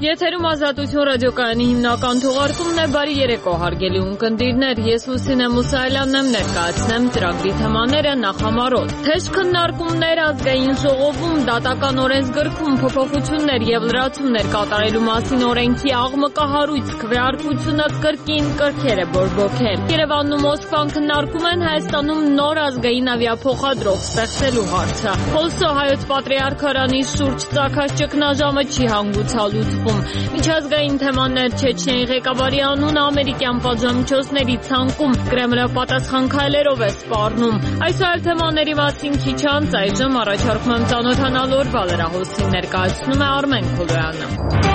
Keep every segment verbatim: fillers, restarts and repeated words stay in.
Եթերում Ազատություն ռադիոկայանի հիմնական թողարկումն է։ Բարի երեկո, հարգելի ունկնդիրներ, ես Լուսինե Մուսայելյանն եմ, ներկայացնեմ ծրագրի թեմաները նախամարոտ։ Թեժ քննարկումներ ազգային ժողովում, դատական օրենսգրքում փոփոխություններ եւ լրացումներ կատարելու մասին օրենքի աղմկահարույց քվեարկությունը կրկին կրքեր է բորբոքել։ Երևանն ու Մոսկվան քննարկում են Հայաստանում նոր ազգային ավիափոխադրող ստեղծելու հարցը։ Խոսո հայոց պատրիարքարանի շուրջ ծագած ճգնաժամը չի հանգուցալուծվում։ Միջազգային թեմաներ Չեչնիայի ղեկավարի անունը ամերիկյան պատժամիջոցների ցանկում Կրեմլը պատասխան քայլերով է սպառնում։ Այսօր այլ թեմաների մասին քիչ անց այժմ առաջարկում եմ ծանոթանալ օրվա լրահոսին, ներկայացնում է Արմեն Քոլոյանը։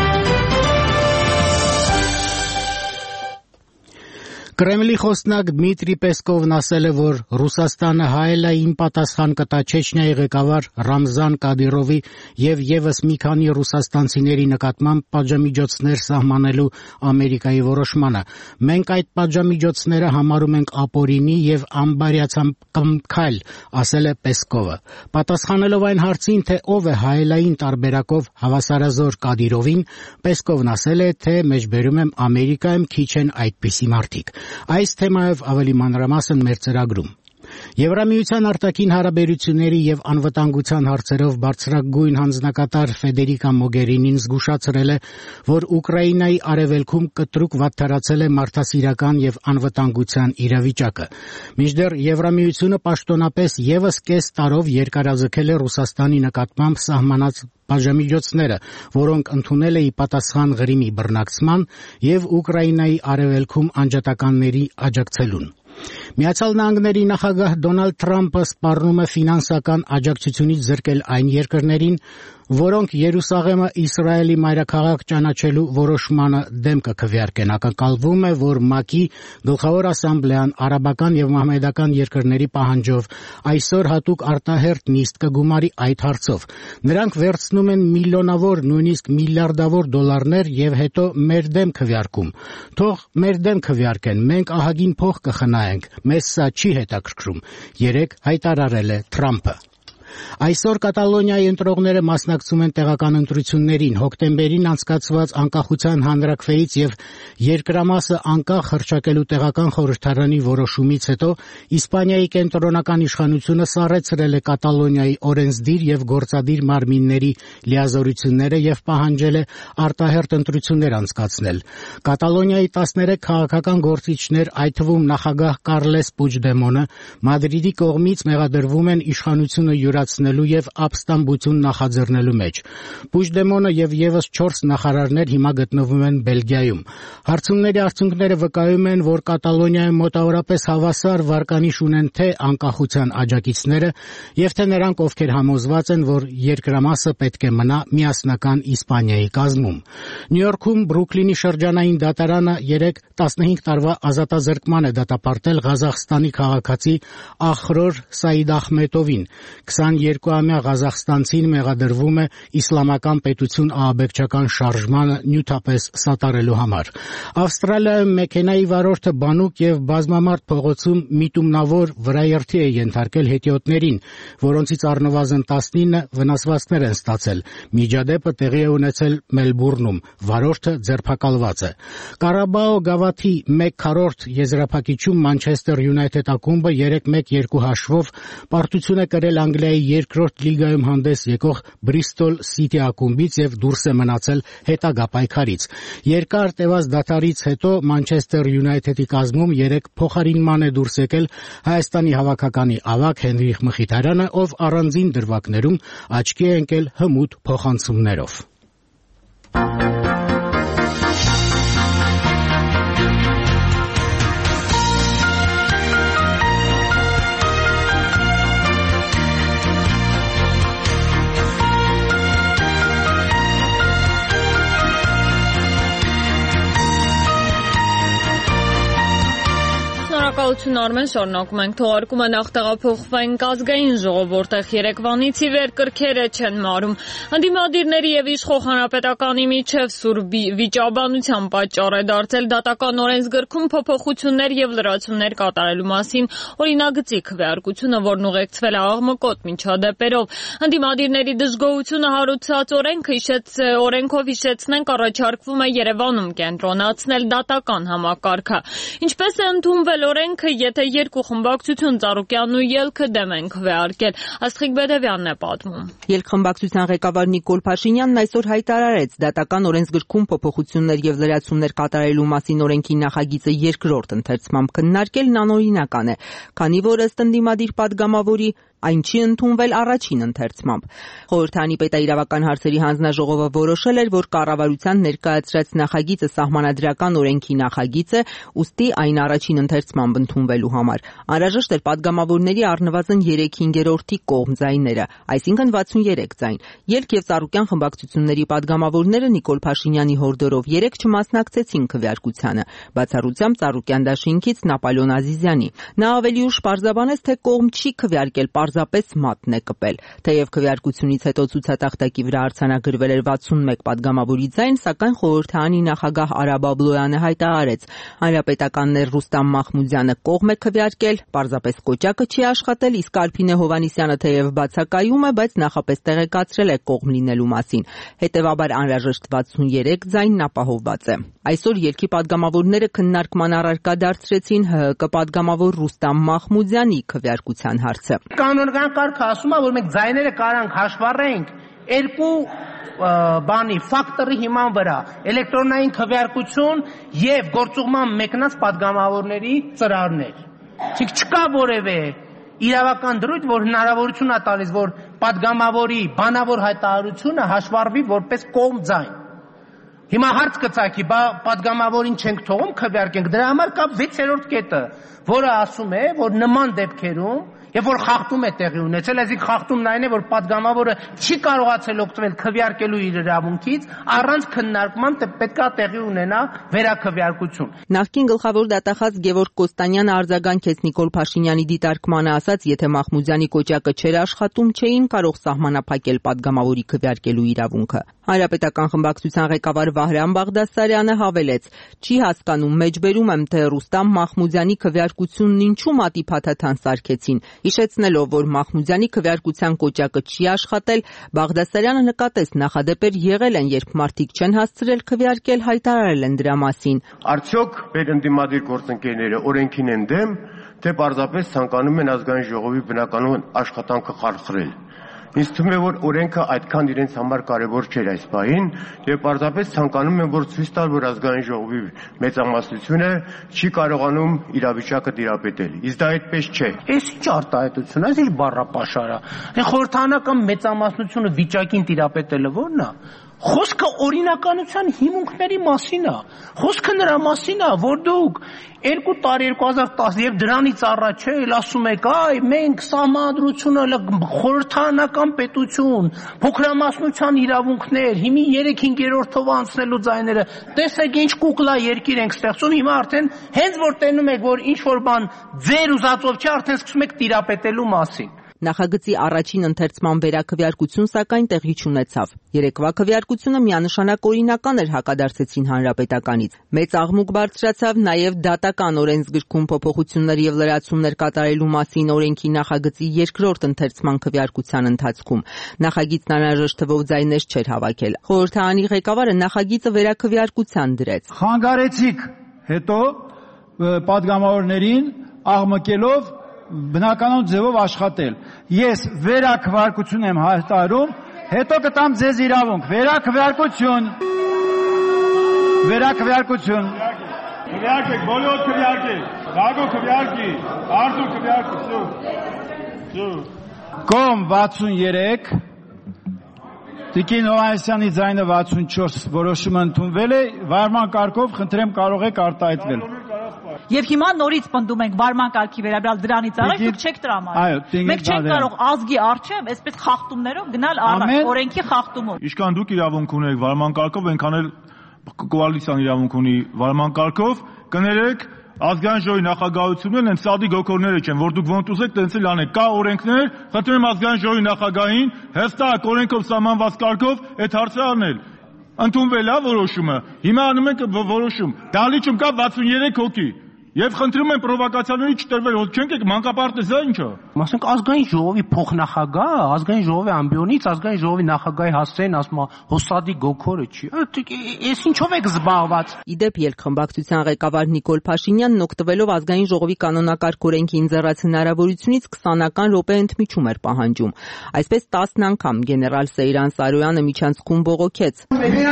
Կրեմլի խոսնակ Դմիտրի Պեսկովն ասել է, որ Ռուսաստանը հայելային պատասխան կտա Չեչնիայի ղեկավար Ռամզան Կադիրովի եւ եւս մի քանի ռուսաստանցիների նկատմամբ պատժամիջոցներ սահմանելու Ամերիկայի որոշմանը։ Մենք այդ պատժամիջոցները համարում ենք ապօրինի եւ անբարյացակամ քայլ, ասել է Պեսկովը։ Պատասխանելով այն հարցին, թե ով է հայելային տարբերակով հավասարազոր Կադիրովին, Պեսկովն ասել է, թե մեջբերում եմ Ամերիկայում քիչ են այդպիսի մարդիկ։ Այս թեմայով ավելի մանրամասն մեր ծրագրում։ Եվրամիության արտաքին հարաբերությունների եւ անվտանգության հարցերով բարձրագույն հանձնակատար Ֆեդերիկա Մոգերինին զգուշացրել է, որ Ուկրաինայի արևելքում կտրուկ վատթարացել է մարդասիրական եւ անվտանգության իրավիճակը։ Մինչդեռ Եվրամիությունը պաշտոնապես եւս կես տարով երկարաձգել է Ռուսաստանի նկատմամբ սահմանած պատժամիջոցները, որոնք ընդունել է ի պատասխան Ղրիմի բռնակցման եւ Ուկրաինայի արևելքում անջատականների աջակցելուն։ Միացյալ Նահանգների նախագահ Դոնալդ Թրամփը սպառնում է ֆինանսական աջակցությունից զրկել այն երկրներին, որոնք Երուսաղեմը Իսրայելի մայրաքաղաք ճանաչելու որոշմանը դեմ կքվեարկեն։ Ակնկալվում է, որ ՄԱԿ-ի գլխավոր ասամբլեան արաբական եւ մահմեդական երկրների պահանջով այսօր հատուկ արտահերթ նիստ կգումարի այդ հարցով։ Նրանք վերցնում են միլիոնավոր, նույնիսկ միլիարդավոր դոլարներ եւ հետո մեր դեմ քվեարկում։ Թող մեր դեմ քվեարկեն, մենք ահագին փող կխնայենք, մեզ սա չի հետաքրքրում, երեկ հայտարարել է Թրամփը։ Այսօր Կատալոնիայի ընտրողները մասնակցում են տեղական ընտրություններին։ Հոկտեմբերին անցկացված անկախության հանրաքվեից եւ երկրամասը անկախ հռչակելու տեղական խորհրդարանի որոշումից հետո Իսպանիայի կենտրոնական իշխանությունը սառեցրել է Կատալոնիայի օրենսդիր եւ գործադիր մարմինների լիազորությունները եւ պահանջել է արտահերթ ընտրություններ անցկացնել։ Կատալոնիայի տասներեք քաղաքական գործիչներ, այդ թվում նախագահ Կարլես Պուջդեմոնը, Մադրիդի կողմից մեղադրվում են իշխանությունը յուրացնելու եւ ապստամբություն նախաձեռնելու մեջ։ Պուջդեմոնը եւ եւս չորս նախարարներ հիմա գտնվում են Բելգիայում։ Հարցումների արդյունքները վկայում են, որ Կատալոնիայում մոտավորապես հավասար վարկանիշ ունեն թե անկախության աջակիցները եւ թե նրանք, ովքեր համոզված են, որ երկրամասը պետք է մնա միասնական Իսպանիայի կազմում։ Նյու Յորքում Բրուքլինի շրջանային դատարանը երեկ տասնհինգ տարվա ազատազրկման է դատապարտել Ղազախստանի քաղաքացի Ախրոր Սայիդ Ախմետովին։ քսաներկուամյա Ղազախստանցին մեղադրվում է իսլամական պետություն ահաբեկչական շարժմանը նյութապես սատարելու համար։ Ավստրալիայում մեքենայի վարորդը բանուկ եւ բազմամարդ փողոցում միտումնավոր վրաերթի է ենթարկել հետիոտներին, որոնցից առնվազն տասնինը վնասվածքներ են ստացել։ Միջադեպը տեղի է ունեցել Մելբուրնում, վարորդը ձերբակալված է։ Կարաբաո գավաթի մեկ քառորդ եզրափակիչում Մանչեսթեր Յունայթեդ ակումբը երեք մեկ երկու հաշվով պարտություն է կրել Անգլիայի երկրորդ լիգայում հանդես եկող Բրիստոլ Սիթի ակումբից եւ դուրս է մնացել հետագա պայքարից։ Երկար տևած դադարից հետո Մանչեսթեր Յունայթեդի կազմում երեք փոխարինման է դուրս եկել Հայաստանի հավաքականի ավագ Հենրիխ Մխիթարյանը, ով առանձին դրվագներում աչքի է ընկել հմուտ փոխանցումներով։ Շնորհակալություն Արմեն, շարունակում ենք թողարկումը նախ տեղափոխվենք ազգային ժողով, որտեղ երեկվանից ի վեր կրքերը չեն մարում։ Ընդդիմադիրների եւ իշխող հանրապետականի միջև սուր վիճաբանության պատճառ է դարձել դատական օրենսգրքում փոփոխություններ եւ լրացումներ կատարելու մասին օրինագծի քվեարկությունը, որն ուղեկցվել է աղմկոտ միջադեպերով։ Ընդդիմադիրների դժգոհությունը հարուցած օրենքը հիշեց օրենքով հիշեցնենք առաջարկվում է Երևանում կենտրոնացնել դատական համակարգը։ Ինչպես է ընդունվել օրենքը, եթե երկու խմբակցություն Ծառուկյանն ու ելքը դեմ են քվեարկել։ Աստղիկ Բեդևյանն է պատմում։ Ելքխմբակցության ղեկավար Նիկոլ Փաշինյանն այսօր հայտարարեց դատական օրենսգրքում փոփոխություններ եւ լրացումներ կատարելու մասին օրենքի նախագիծը երկրորդ ընթերցմամբ քննարկելն անօրինական է, քանի որ ըստ ընդդիմադիր падգամավորի այն չի ընդունվել առաջին ընթերցմամբ։ Խորհրդարանի պետաիրավական հարցերի հանձնաժողովը որոշել էր, որ կառավարության ներկայացրած նախագիծը սահմանադրական օրենքի նախագիծ է, ուստի այն առաջին ընթերցմամբ ընդունվելու համար անհրաժեշտ էր падգամավորների առնվազն երեք հինգերորդի կողմ ձայները, այսինքն վաթսուներեք ձայն։ Ելք եւ Ծառուկյան խմբակցությունների падգամավորները Նիկոլ Փաշինյանի հորդորով երեք չմասնակցեցին քվեարկությանը, բացառությամբ Ծառուկյան դաշինքից Նապոլեոն Ազիզյանի։ Նա ավելի ուշ պարզաբանեց, թե կողմ չի քվեարկել պարզապես մատն է կպել։ Թեև քվեարկությունից հետո ցուցատախտակի վրա արձանագրվել էր վաթսունմեկ падգամավորի ձայն, սակայն խորհրդարանի նախագահ Արա Բաբլոյանը հայտարարեց. հանրապետականներ Ռուստամ Մախմուդյանը կողմ է քվեարկել, պարզապես կոճակը չի աշխատել, իսկ Արփինե Հովհաննիսյանը թեև բացակայում է, բայց նախապես տեղեկացրել է կողմ լինելու մասին։ Հետևաբար անհրաժեշտ վաթսուներեք ձայնն ապահովված է։ Այսօր ելքի падգամավորները քննարկման առարկա դարձրեցին ՀՀԿ падգամավոր Ռուստամ Մախմուդյանի քվեարկության հարցը։ Կանոնական կարգը ասում է, որ մենք ձայները կարանք հաշվառենք երկու բանի ֆակտորի հիման վրա՝ էլեկտրոնային քվեարկություն եւ գործուղման մեկնած падգամավորների ծրարներ։ Իսկ չկա որևէ իրավական դրույթ, որ հնարավորություն է տալիս, որ падգամավորի բանավոր հայտարարությունը հաշվառվի որպես կողմ ձայն։ Հիմա հարց կծագի, բա падգամավորին չենք թողում քվեարկենք, դրա համար կա վեցերորդ կետը, որը ասում է, որ նման դեպքերում Եվ որ խախտում է տեղի ունեցել, այսինքն խախտումն այն է, որ падգամավորը չի կարողացել օգտվել քվեարկելու իր իրավունքից, առանց քննարկման պետք է տեղի ունենա վերաքվեարկություն։ Նախկին գլխավոր դատախազ Գևորգ Կոստանյանը արձագանքեց Նիկոլ Փաշինյանի դիտարկմանը, ասաց, եթե Մախմուդյանի կոճակը չէր աշխատում, չէին կարող սահմանափակել падգամավորի քվեարկելու իրավունքը։ Հանրապետական խմբակցության ղեկավար Վահրամ Բաղդասարյանը հավելեց. չի հասկանում, մեջբերում եմ, թե Ռուստամ Մախմուդյանի քվեարկությունն ինչու մատի փաթաթան սարքեցին։ Հիշեցնելով, որ Մախմուդյանի քվեարկության կոճակը չի աշխատել, Բաղդասարյանը նկատեց նախադեպեր եղել են, երբ մարդիկ չեն հասցրել քվեարկել, հայտարարել են դրա մասին։ Արդյոք մեր ընդդիմադիր գործընկերները օրենքին են դեմ, թե պարզապես ցանկանում են ազգային ժողովի բնականոն աշխատանքը խարխրել։ Ինձ թվում է, որ օրենքը այդքան իրենց համար կարևոր չէր այս պահին, եւ պարզապես ցանկանում են, որ ցույց տալ, որ ազգային ժողովի մեծամասնությունը չի կարողանում իրավիճակը տիրապետել։ Իսկ դա այդպես չէ։ Այս ինչ արտահայտություն է, այս բառապաշար է։ Խորհրդարանական մեծամասնությունը վիճակին տիրապետելը ո՞րն է։ Խոսքը օրինականության հիմունքների մասին է։ Խոսքը նրա մասին է, որ դուք երկու տարի երկու հազար տասը եւ դրանից առաջ էլ ասում եք, այ մենք սահմանադրությունը խորհրդարանական պետություն, փոքրամասնության իրավունքներ, հիմի երեք հինգերորդով անցնելու ձայները, տեսեք ինչ կուկլա երկիր ենք ստեղծում, հիմա արդեն հենց որ տենում եք, որ ինչ որ բան ձեր ուզածով չէ, արդեն սկսում եք տիրապետելու մասին։ Նախագծի առաջին ընթերցման վերաքվեարկություն սակայն տեղի չունեցավ։ Երեկվա քվեարկությունը միանշանակ օրինական էր, հակադարձեցին հանրապետականից։ Մեծ աղմուկ բարձրացավ նաև դատական օրենսգրքում փոփոխություններ եւ լրացումներ կատարելու մասին օրենքի նախագծի երկրորդ ընթերցման քվեարկության ընթացքում։ Նախագիծն անհրաժեշտ թվով ձայներ չէր հավաքել։ Խորհրդարանի ղեկավարը նախագիծը վերաքվեարկության դրեց։ Խանգարեցիք հետո падգամավորներին աղմկելով բնականոն ձևով աշխատել։ Ես վերաքվարկություն եմ հայտարարում, հետո կտամ ձեզ իրավունք։ Վերաքվարկություն։ Վերաքվարկություն։ Քվեարկեք, բոլոր քվեարկեք։ Գագո քվեարկի, Արթուր քվեարկի։ Սու։ Կոմ վաթսուներեք, Տիկին Հովհաննիսյանի ձայնը վաթսունչորս որոշումը ընդունվել է, վարման կարգով խնդրեմ կարող եք արտահայտվել։ Եվ հիմա նորից պնդում ենք վարման կարգի վերաբերյալ դրանից առաջ դուք չեք տրամադրել։ Մենք չենք կարող ազգի առջև այսպես խախտումներով գնալ առաջ, օրենքի խախտումով։ Ինչքան դուք իրավունք ունեք վարման կարգով, այնքան էլ կոալիցիան իրավունք ունի վարման կարգով, կներեք ազգային ժողովի նախագահությունն են սադի գոքորները չեն, որ դուք ոնց ուզեք տենց էլ անեք։ Կա օրենքներ, խնդրում եմ ազգային ժողովի նախագահին հստակ օրենքով սահմանված կարգով այդ հարցը առնել։ Ընդունվել է որոշումը։ Հիմա անում ենք որոշում։ Դահլիճում կա վաթսուներեք հոգի։ Եվ խնդրում եմ պրովոկացիաների չտրվել, որ չենք եք մանկապարտեզը ինչո։ Ասենք ազգային ժողովի փոխնախագահ, ազգային ժողովի ամբիոնից ազգային ժողովի նախագահի հասցեն, ասում է հոսադի գոքորը չի։ Էս ինչով եք զբաղված։ Իդեպ ելքխմբակցության ղեկավար Նիկոլ Փաշինյանն օգտվելով ազգային ժողովի կանոնակարգ օրենքի ինձեռած հնարավորությունից քսանական րոպե ընդմիջում էր պահանջում։ Այսպես տասն անգամ գեներալ Սեյրան Սարոյանը միջանցքում բողոքեց։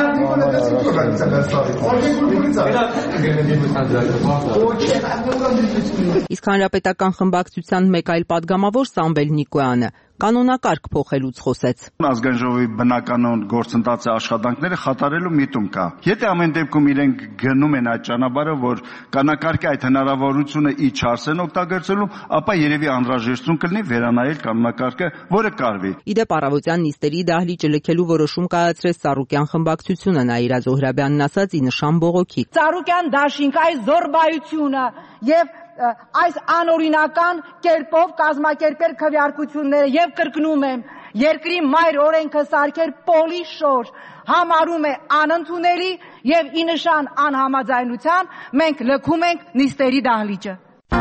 Իսկ հանրապետական խմբակցության մեկ այլ падգամավոր Սամվել Նիկոյանը կանոնակարգ փոխելուց խոսեց։ Ազգային ժողովի բնականոն գործընթացի աշխատանքները խաթարելու միտում կա։ Եթե ամեն դեպքում իրենք գնում են այդ ճանապարհը, որ կանոնակարգի այդ հնարավորությունը իջարս են օգտագործելու, ապա երևի անհրաժեշտություն կլինի վերանայել կանոնակարգը, որը կարվի։ Իդեպ առավոտյան նիստերի դահլիճը լքելու որոշում կայացրեց Ծառուկյան խմբակցությունը, Նաիրա Զոհրաբյանն ասաց ի նշան բողոքի։ Ծառուկյան դաշինք այս զորբայությունը եւ այս անօրինական կերպով կազմակերպել քվեարկությունները եւ կրկնում եմ երկրի մայր օրենքը սարքել պոլի շոր համարում է անընդունելի եւ ի նշան անհամաձայնության մենք լքում ենք նիստերի դահլիճը։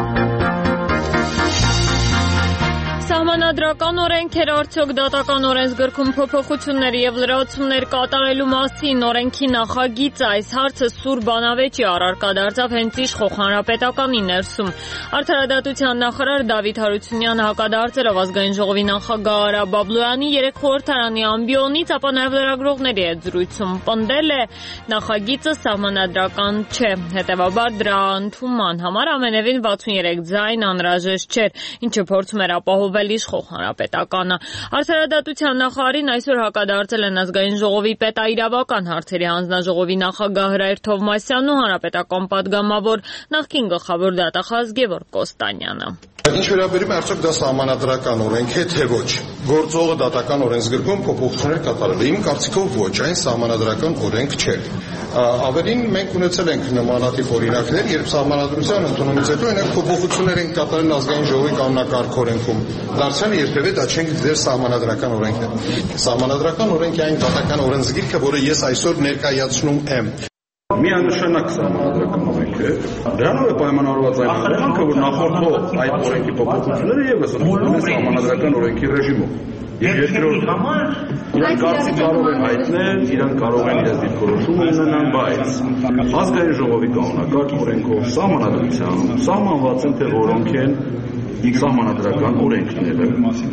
Սահմանադրական օրենքեր արդյոք դատական օրենսգրքում փոփոխություններ եւ լրացումներ կատարելու մասին օրենքի նախագիծը այս հարցը սուր բանավեճի առարկա դարձավ հենց իշխող հանրապետականի ներսում։ Արդարադատության նախարար Դավիթ Հարությունյանը հակադարձելով ազգային ժողովի նախագահ Արա Բաբլոյանի երեք խորհրդարանի ամբիոնից, ապա նաեւ լրագրողների հետ զրույցում պնդել է նախագիծը սահմանադրական չէ, հետեւաբար դրա ընդունման համար ամենևին վաթսուներեք ձայն անհրաժեշտ չէր, ինչը փորձում էր ապահովել իշխող հանրապետականը։ Արդարադատության նախարարին այսօր հակադարձել են ազգային ժողովի պետաիրավական հարցերի հանձնաժողովի նախագահ Հրայր Թովմասյանն ու հանրապետական падգամավոր նախկին գլխավոր դատախազ Գևորգ Կոստանյանը։ Ինչ վերաբերում է արդյոք դա սահմանադրական օրենք է, թե ոչ։ Գործողը դատական օրենսգրքում փոփոխություններ կատարել է։ Իմ կարծիքով ոչ, այն սահմանադրական օրենք չէ։ Ավելին մենք ունեցել ենք նմանատիպ օրինակներ, երբ սահմանադրության ընդունումից հետո այնք փոփոխություններ են կատարել ազգային ժողովի կանոնակարգ օրենքում։ Դարձյալ երբևէ դա չենք ձեր սահմանադրական օրենքն է։ Սահմանադրական օրենքի այն դատական օրենսգիրքը, որը ես այսօր ներկայացնում եմ։ Միանշանակ սահմանադրական օրենք է։ Դրանով է պայմանավորված այն օրենքը, որ նախորդող այդ օրենքի փոփոխությունները եւս ընդունում են սահմանադրական օրենքի ռեժիմով։ Եվ երկրորդ իրանք կարծիք կարող են հայտնել, իրանք կարող են իրենց դիրքորոշում ունենան, բայց ազգային ժողովի կանոնակարգ օրենքով սահմանադրությամբ սահմանված են, թե որոնք են սահմանադրական օրենքները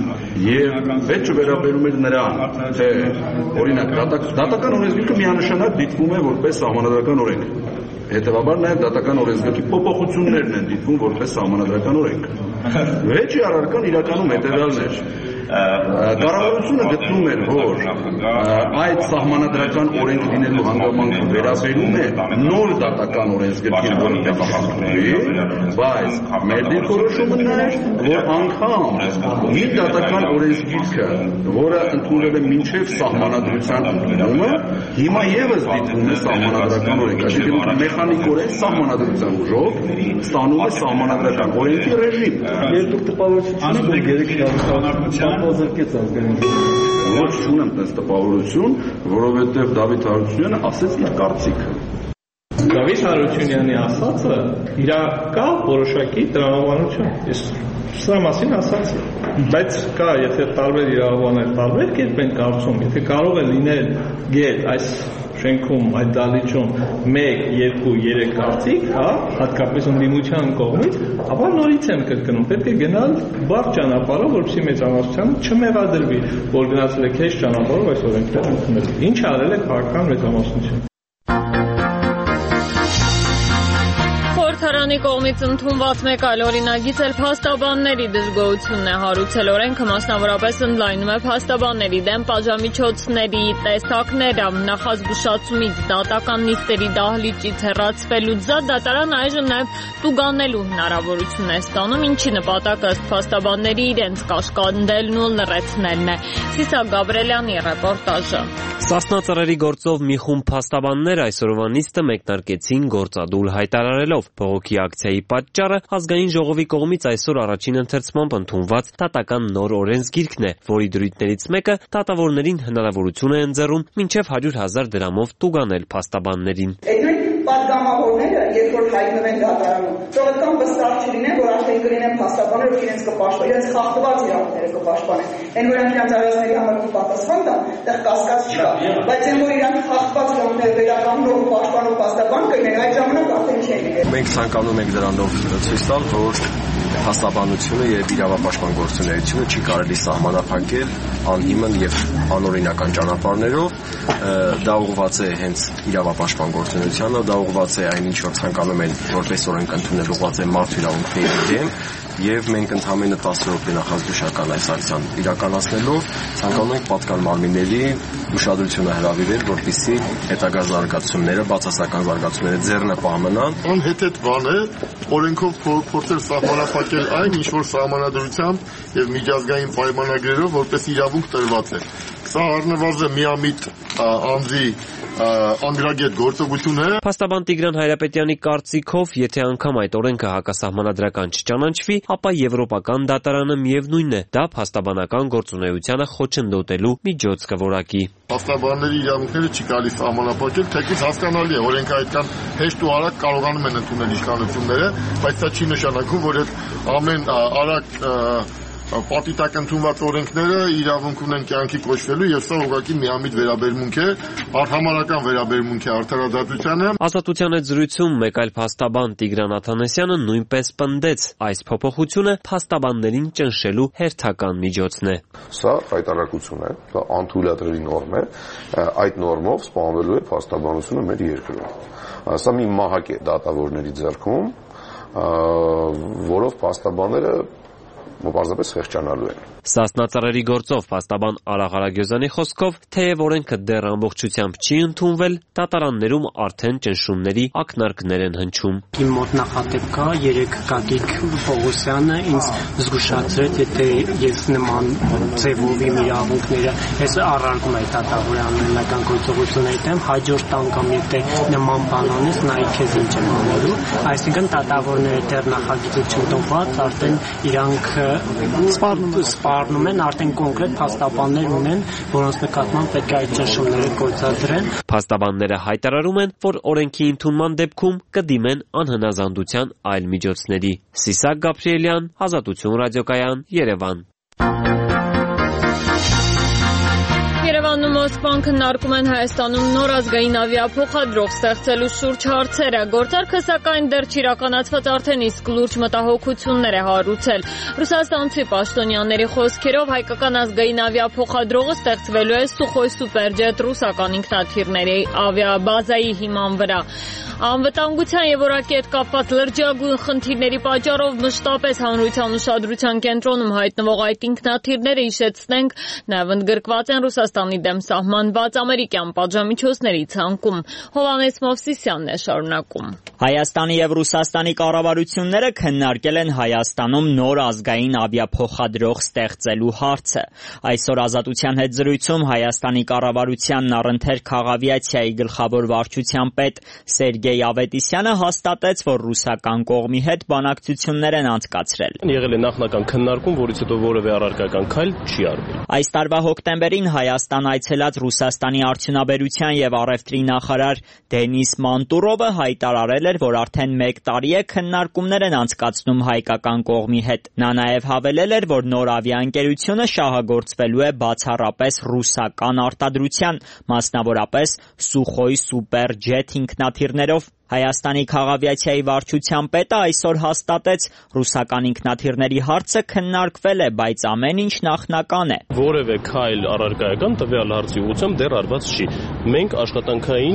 եւ պետք է վերաբերում էր նրան, թե օրինակ դատական օրենսգիրքը միանշանակ դիտվում է որպես սահմանադրական օրենք։ Հետևաբար նաև դատական օրենսգրքի փոփոխություններն են դիտվում որպես սահմանադրական օրենք։ Վեճի առարկան իրականում հետևյալն էր։ Կառավարությունը գտնում էր, որ այդ սահմանադրական օրենք լինելու հանգամանքը վերաբերում է նոր դատական օրենսգրքին, որը տեղափոխվի, բայց մեր դիրքորոշումն էր, որ անգամ մի դատական օրենսգիրքը, որը ընդունել է մինչև սահմանադրության ընդունումը, հիմա եւս դիտվում է սահմանադրական օրենք, այսինքն մեխանիկորեն սահմանադրության ուժով ստանում է սահմանադրական օրենքի ռեժիմ։ Երկու տպավորությունները որ երեք շարունակության Ոզրկեց ազգային ժողովը։ Ոչ չունեմ տես տպավորություն, որովհետև Դավիթ Հարությունյանը ասեց իր կարծիքը։ Դավիթ Հարությունյանի ասածը իր կա որոշակի տրամաբանություն։ Ես սրա մասին ասացի, բայց կա, եթե տարբեր իրավաբաններ տարբեր կերպ են կարծում, եթե կարող է լինել գետ այս շենքում այդ դալիճում մեկ, երկու, երեք կարծիք, հա, հատկապես ընդդիմության կողմից, ապա նորից եմ կրկնում, պետք է գնալ բարդ ճանապարհով, որպեսզի մեծամասնությանը չմեղադրվի, որ գնացել է քեզ ճանապարհով այս օրենքները ընդունելու։ Ինչ արել է քաղաքական մեծամասնությունը։ Խորհրդարանի կողմից ընդունված մեկ այլ օրինագիծ էլ փաստաբանների դժգոհությունն է հարուցել։ Օրենքը մասնավորապես ընդլայնում է փաստաբանների դեմ պատժամիջոցների տեսակները, նախազգուշացումից դատական նիստերի դահլիճից հեռացվելուց զատ դատարան այժմ նաև տուգանելու հնարավորություն է ստանում, ինչի նպատակը ըստ փաստաբանների իրենց կաշկանդելն ու լրացնելն է։ Սիսակ Գաբրելյանի ռեպորտաժը։ Սասնա ծառերի գործով մի խումբ փաստաբաններ այսօրվա նիստը մեկնարկեցին գործադուլ հայտարարելով բողոքի ակցիայի պատճառը ազգային ժողովի կողմից այսօր առաջին ընթերցմամբ ընդունված դատական նոր օրենսգիրքն է, որի դրույթներից մեկը դատավորներին հնարավորություն է ընձեռում մինչև հարյուր հազար դրամով տուգանել փաստաբաններին։ Պատգամավորները, երբ որ հայտնվեն դատարանում, թող այդքան վստահ չլինեն, որ արդեն կլինեն փաստաբաններ, որ իրենց կպաշտպանեն, իրենց խախտված իրավունքները կպաշտպանեն։ Այն որ իրենց արարածների համար պատասխան տան, այդտեղ կասկած չկա, բայց այն որ իրենք խախտված իրավունքները վերականգնող ու պաշտպանող փաստաբան կլինեն, այդ ժամանակ արդեն չի լինել։ Մենք ցանկանում ենք դրանով ցույց տալ, որ փաստաբանությունը եւ իրավապաշտպան գործունեությունը չի կարելի սահմանափակել անհիմն եւ անօրինական ճանապարհներով, դա ուղղված է հենց իրավապաշտպան գործունեությանը, դա ուղղված է այն ինչ որ ցանկանում են որպես օրենք ընդունել, ուղղված է մարդու իրավունքների դեմ, եւ մենք ընդհանրապես տասը րոպե նախազգուշական այս ակցիան իրականացնելով ցանկանում ենք պատկան մարմինների ուշադրությունը հրավիրել, որպեսզի հետագա զարգացումները, բացասական զարգացումները ձեռնպահ մնան։ Անհեթեթ բան է, օրենքով փորձել սահմանափակել այն, ինչ որ սահմանադրությամբ եւ միջազգային պայմանագրերով որպես իրավունք տրված է։ Սա առնվազն միամիտ անձի անդրագետ գործողություն է։ Փաստաբան Տիգրան Հայրապետյանի կարծիքով, եթե անգամ այդ օրենքը հակասահմանադրական չճանաչվի, ապա եվրոպական դատարանը միևնույնն է, դա փաստաբանական գործունեությանը խոչընդոտելու միջոց կորակի։ Փաստաբանների իրավունքները չի կարելի սահմանափակել, թեկուզ հասկանալի է, օրենքը այդքան հեշտ ու արագ կարողանում են ընդունել իշխանությունները, բայց դա չի նշանակում, որ այդ ամեն արագ պատիտակ ընդունված օրենքները իրավունք ունեն կյանքի կոչվելու եւ սա ուղղակի միամիտ վերաբերմունք է, արդյունավետական վերաբերմունք է արդարադատությանը։ Ազատության հետ զրույցում մեկ այլ փաստաբան Տիգրան Աթանեսյանը նույնպես պնդեց, այս փոփոխությունը փաստաբաններին ճնշելու հերթական միջոցն է։ Սա հայտարարություն է, դա անթույլատրելի նորմ է, այդ նորմով սպանվելու է փաստաբանությունը մեր երկրում։ Սա մի մահակ է դատավորների ձեռքում, որով փաստաբանները պարզապես խեղճանալու են։ Սասնա ծառերի գործով փաստաբան Արաղ Արագյոզյանի խոսքով, թեև օրենքը դեռ ամբողջությամբ չի ընդունվել, դատարաններում արդեն ճնշումների ակնարկներ են հնչում։ Իմ մոտ նախատեպ կա, երեք Գագիկ Պողոսյանը ինձ զգուշացրեց, եթե ես նման ձևով իմ իրավունքները ես առարկում եմ դատավորի անօրինական գործողությունների դեմ, հաջորդ անգամ եթե նման բան անես, նայ քեզ ինչ եմ անելու, այսինքն դատավորները դեռ նախագիծը չընդունված, արդեն իրանք սպառնում են, արդեն կոնկրետ փաստաբաններ ունեն, որոնց նկատմամբ պետք է այդ ճնշումները գործադրեն։ Փաստաբանները հայտարարում են, որ օրենքի ընդունման դեպքում կդիմեն անհնազանդության այլ միջոցների։ Սիսակ Գաբրիելյան, Ազատություն ռադիոկայան, Երևան։ Երևանն ու Մոսկվան քննարկում են Հայաստանում նոր ազգային ավիափոխադրող ստեղծելու շուրջ հարցերը։ Գործարքը սակայն դեռ չիրականացված արդեն իսկ լուրջ մտահոգություններ է հարուցել։ Ռուսաստանցի պաշտոնյաների խոսքերով հայկական ազգային ավիափոխադրողը ստեղծվելու է Սուխոյ սուպերջետ ռուսական ինքնաթիռների ավիաբազայի հիման վրա։ Անվտանգության եւ որակի հետ կապված լրջագույն խնդիրների պատճառով մշտապես հանրության ուշադրության կենտրոնում հայտնվող այդ ինքնաթիռները հիշեցնենք նաեւ ընդգրկված են Ռուսաստանի դեմ սահմանված ամերիկյան պատժամիջոցների ցանկում։ Հովհաննես Մովսիսյանն է շարունակում։ Հայաստանի եւ Ռուսաստանի կառավարությունները քննարկել են Հայաստանում նոր ազգային ավիափոխադրող ստեղծելու հարցը։ Այսօր Ազատության հետ զրույցում Հայաստանի կառավարությանն առընթեր քաղավիացիայի գլխավոր վարչության պետ Սերգեյ Ավետիսյանը հաստատեց, որ ռուսական կողմի հետ բանակցություններ են անցկացրել։ Եղել է նախնական քննարկում, որից հետո որևէ առարկական քայլ չի արվել։ Այս տարվա հոկտեմբերին Հայաստան այցելած Ռուսաստանի արդյունաբերության եւ առևտրի նախարար Դենիս Մանտուրովը հայտարարել էր, որ արդեն մեկ տարի է քննարկումներ են անցկացնում հայկական կողմի հետ։ Նա նաեւ հավելել էր, որ նոր ավիաընկերությունը շահագործվելու է բացառապես ռուսական արտադրության, մասնավորապես Սուխոյ սուպերջետ ինքնաթիռներով։ Հայաստանի քաղավիացիայի վարչության պետը այսօր հաստատեց, ռուսական ինքնաթիռների հարցը քննարկվել է, բայց ամեն ինչ նախնական է։ Որևէ քայլ առարկայական տվյալ հարցի ուղղությամբ դեռ արված չի։ Մենք աշխատանքային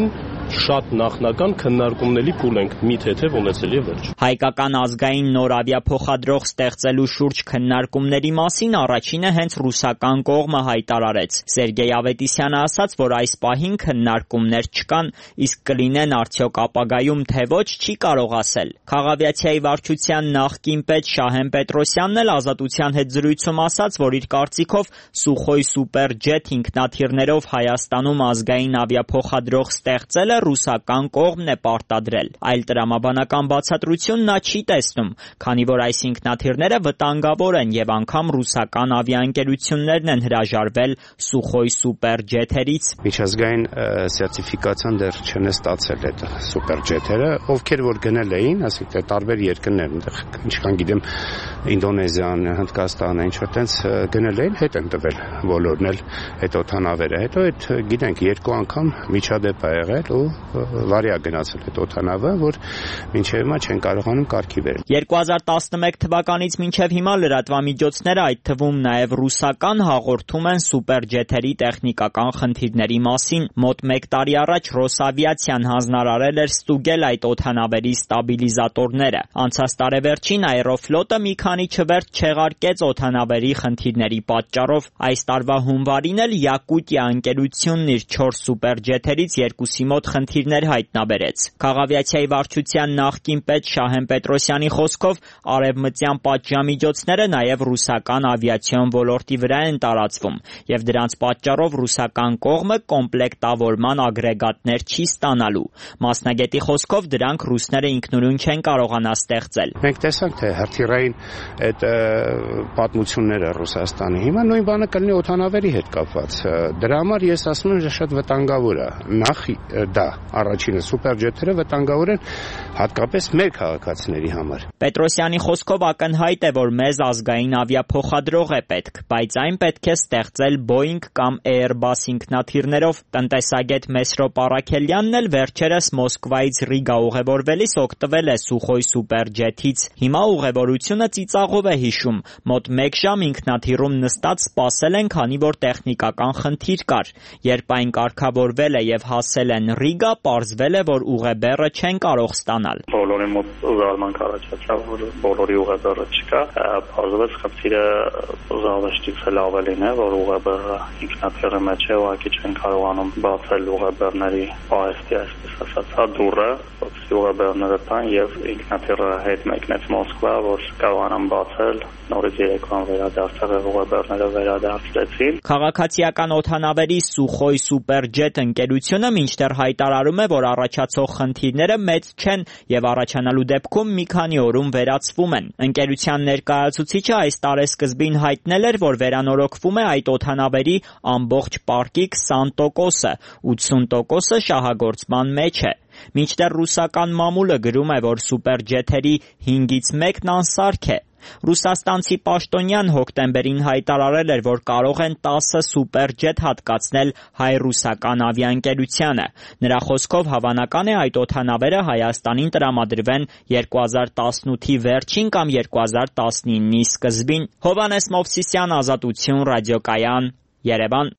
շատ նախնական քննարկումների փուլ ենք մի թեթև ունեցել եւ վերջ։ Հայկական ազգային նոր ավիափոխադրող ստեղծելու շուրջ քննարկումների մասին առաջինը հենց ռուսական կողմը հայտարարեց։ Սերգեյ Ավետիսյանը ասաց, որ այս պահին քննարկումներ չկան, իսկ կլինեն արդյոք ապագայում թե ոչ չի կարող ասել։ Քաղավիացիայի վարչության նախկին պետ Շահեն Պետրոսյանն էլ Ազատության հետ զրույցում ասաց, որ իր կարծիքով Սուխոյ սուպերջեթ ինքնաթիռներով Հայաստանում ազգային ավիափոխադրող ստեղծելը ռուսական կողմն է պարտադրել։ Այլ տրամաբանական բացատրություն նա չի տեսնում, քանի որ այս ինքնաթիռները վտանգավոր են եւ անգամ ռուսական ավիաընկերություններն են հրաժարվել Սուխոյ սուպերջեթերից։ Միջազգային սերտիֆիկացիան դեռ չեն ստացել այդ սուպերջեթերը, ովքեր որ գնել էին, ասենք տարբեր երկրներ, այնտեղ ինչքան գիտեմ Ինդոնեզիան, Հնդկաստանը, ինչ որ տենց գնել էին, հետ են տվել բոլորն էլ այդ օդանավերը։ Հետո այդ գիտենք երկու անգամ միջադեպ ա եղել ու վարի ա գնացել այդ օդանավը, որ մինչև հիմա չեն կարողանում կարգի բերել։ երկու հազար տասնմեկ թվականից մինչև հիմա լրատվամիջոցները, այդ թվում նաև ռուսական, հաղորդում են սուպերջեթերի տեխնիկական խնդիրների մասին։ Մոտ մեկ տարի առաջ Ռոսավիացիան հանձնարարել էր ստուգել այդ օդանավերի ստաբիլիզատորները։ Անցած տարեվերջին Aeroflot-ը մի քանի չվերթ չեղարկեց օդանավերի խնդիրների պատճառով։ Այս տարվա հունվարին էլ Յակուտիա ընկերությունն իր չորս սուպերջեթերից երկուսի մոտ խնդիրներ հայտնաբերեց։ Քաղավիացիայի վարչության նախկին պետ Շահեն Պետրոսյանի խոսքով արևմտյան պատժամիջոցները նաև ռուսական ավիացիոն ոլորտի վրա են տարածվում եւ դրանց պատճառով ռուսական կողմը կոմպլեկտավորման ագրեգատներ չի ստանալու։ Մասնագետի խոսքով դրանք ռուսները ինքնուրույն չեն կարողանա ստեղծել։ Մենք տեսանք, թե հրթիռային այդ պատմությունները Ռուսաստանի հիմա նույն բանը կլինի օդանավերի հետ կապված։ Դրա համար ես ասում եմ, շատ վտանգավոր է։ Նախ դա առաջինը սուպերջեթերը վտանգավոր են հատկապես մեր քաղաքացիների համար։ Պետրոսյանի խոսքով ակնհայտ է, որ մեզ ազգային ավիափոխադրող է պետք, բայց այն պետք է ստեղծել Boeing կամ Airbus ինքնաթիռներով։ Տնտեսագետ Մեսրոպ Առաքելյանն էլ վերջերս Մոսկվայից Ռիգա ուղևորվելիս օգտվել է Սուխոյ սուպերջեթից։ Հիմա ուղևորությունը ծիծաղով է հիշում։ Մոտ մեկ ժամ ինքնաթիռում նստած սպասել են, քանի որ տեխնիկական խնդիր կար։ Երբ այն կարգավորվել է եւ հասել են Ռիգա, պարզվել է, որ ուղեբեռը չեն կարող ստանալ։ Բոլորի մոտ զարմանք առաջացավ, որ բոլորի ուղեբեռը չկա։ Պարզվեց խնդիրը զավեշտից էլ ավելին է, որ ուղեբեռը ինքնաթիռի մեջ է, ուղղակի չեն կարողանում բացել ուղեբեռների պահեստի, այսպես ասած, դուռը, որպեսզի ուղեբեռները տան եւ ինքնաթիռը հետ մեկնեց Մոսկվա, որ կարողանան բացել, նորից երեկոյան վերադարձել ուղեբեռները վերադարձրեցին։ Քաղաքացիական օդանավերի Սուխոյ սուպերջեթ ընկերությունը մինչդեռ հայտարարում է, որ առաջացող խնդիրները մեծ չեն եւ առաջանալու դեպքում մի քանի օրում վերացվում են։ Ընկերության ներկայացուցիչը այս տարեսկզբին հայտնել էր, որ վերանորոգվում է այդ օդանավերի ամբողջ պարկի քսան տոկոսը, ութսուն տոկոսը շահագործման մեջ է։ Մինչդեռ ռուսական մամուլը գրում է, որ սուպերջեթերի հինգից մեկն անսարք է։ Ռուսաստանցի պաշտոնյան հոկտեմբերին հայտարարել էր, որ կարող են տասը սուպերջեթ հատկացնել հայ-ռուսական ավիաընկերությանը։ Նրա խոսքով հավանական է այդ օդանավերը Հայաստանին տրամադրվեն երկու հազար տասնութի վերջին կամ երկու հազար տասնինի սկզբին։ Հովհաննես Մովսիսյան, Ազատություն, ռադիոկայան, Երևան։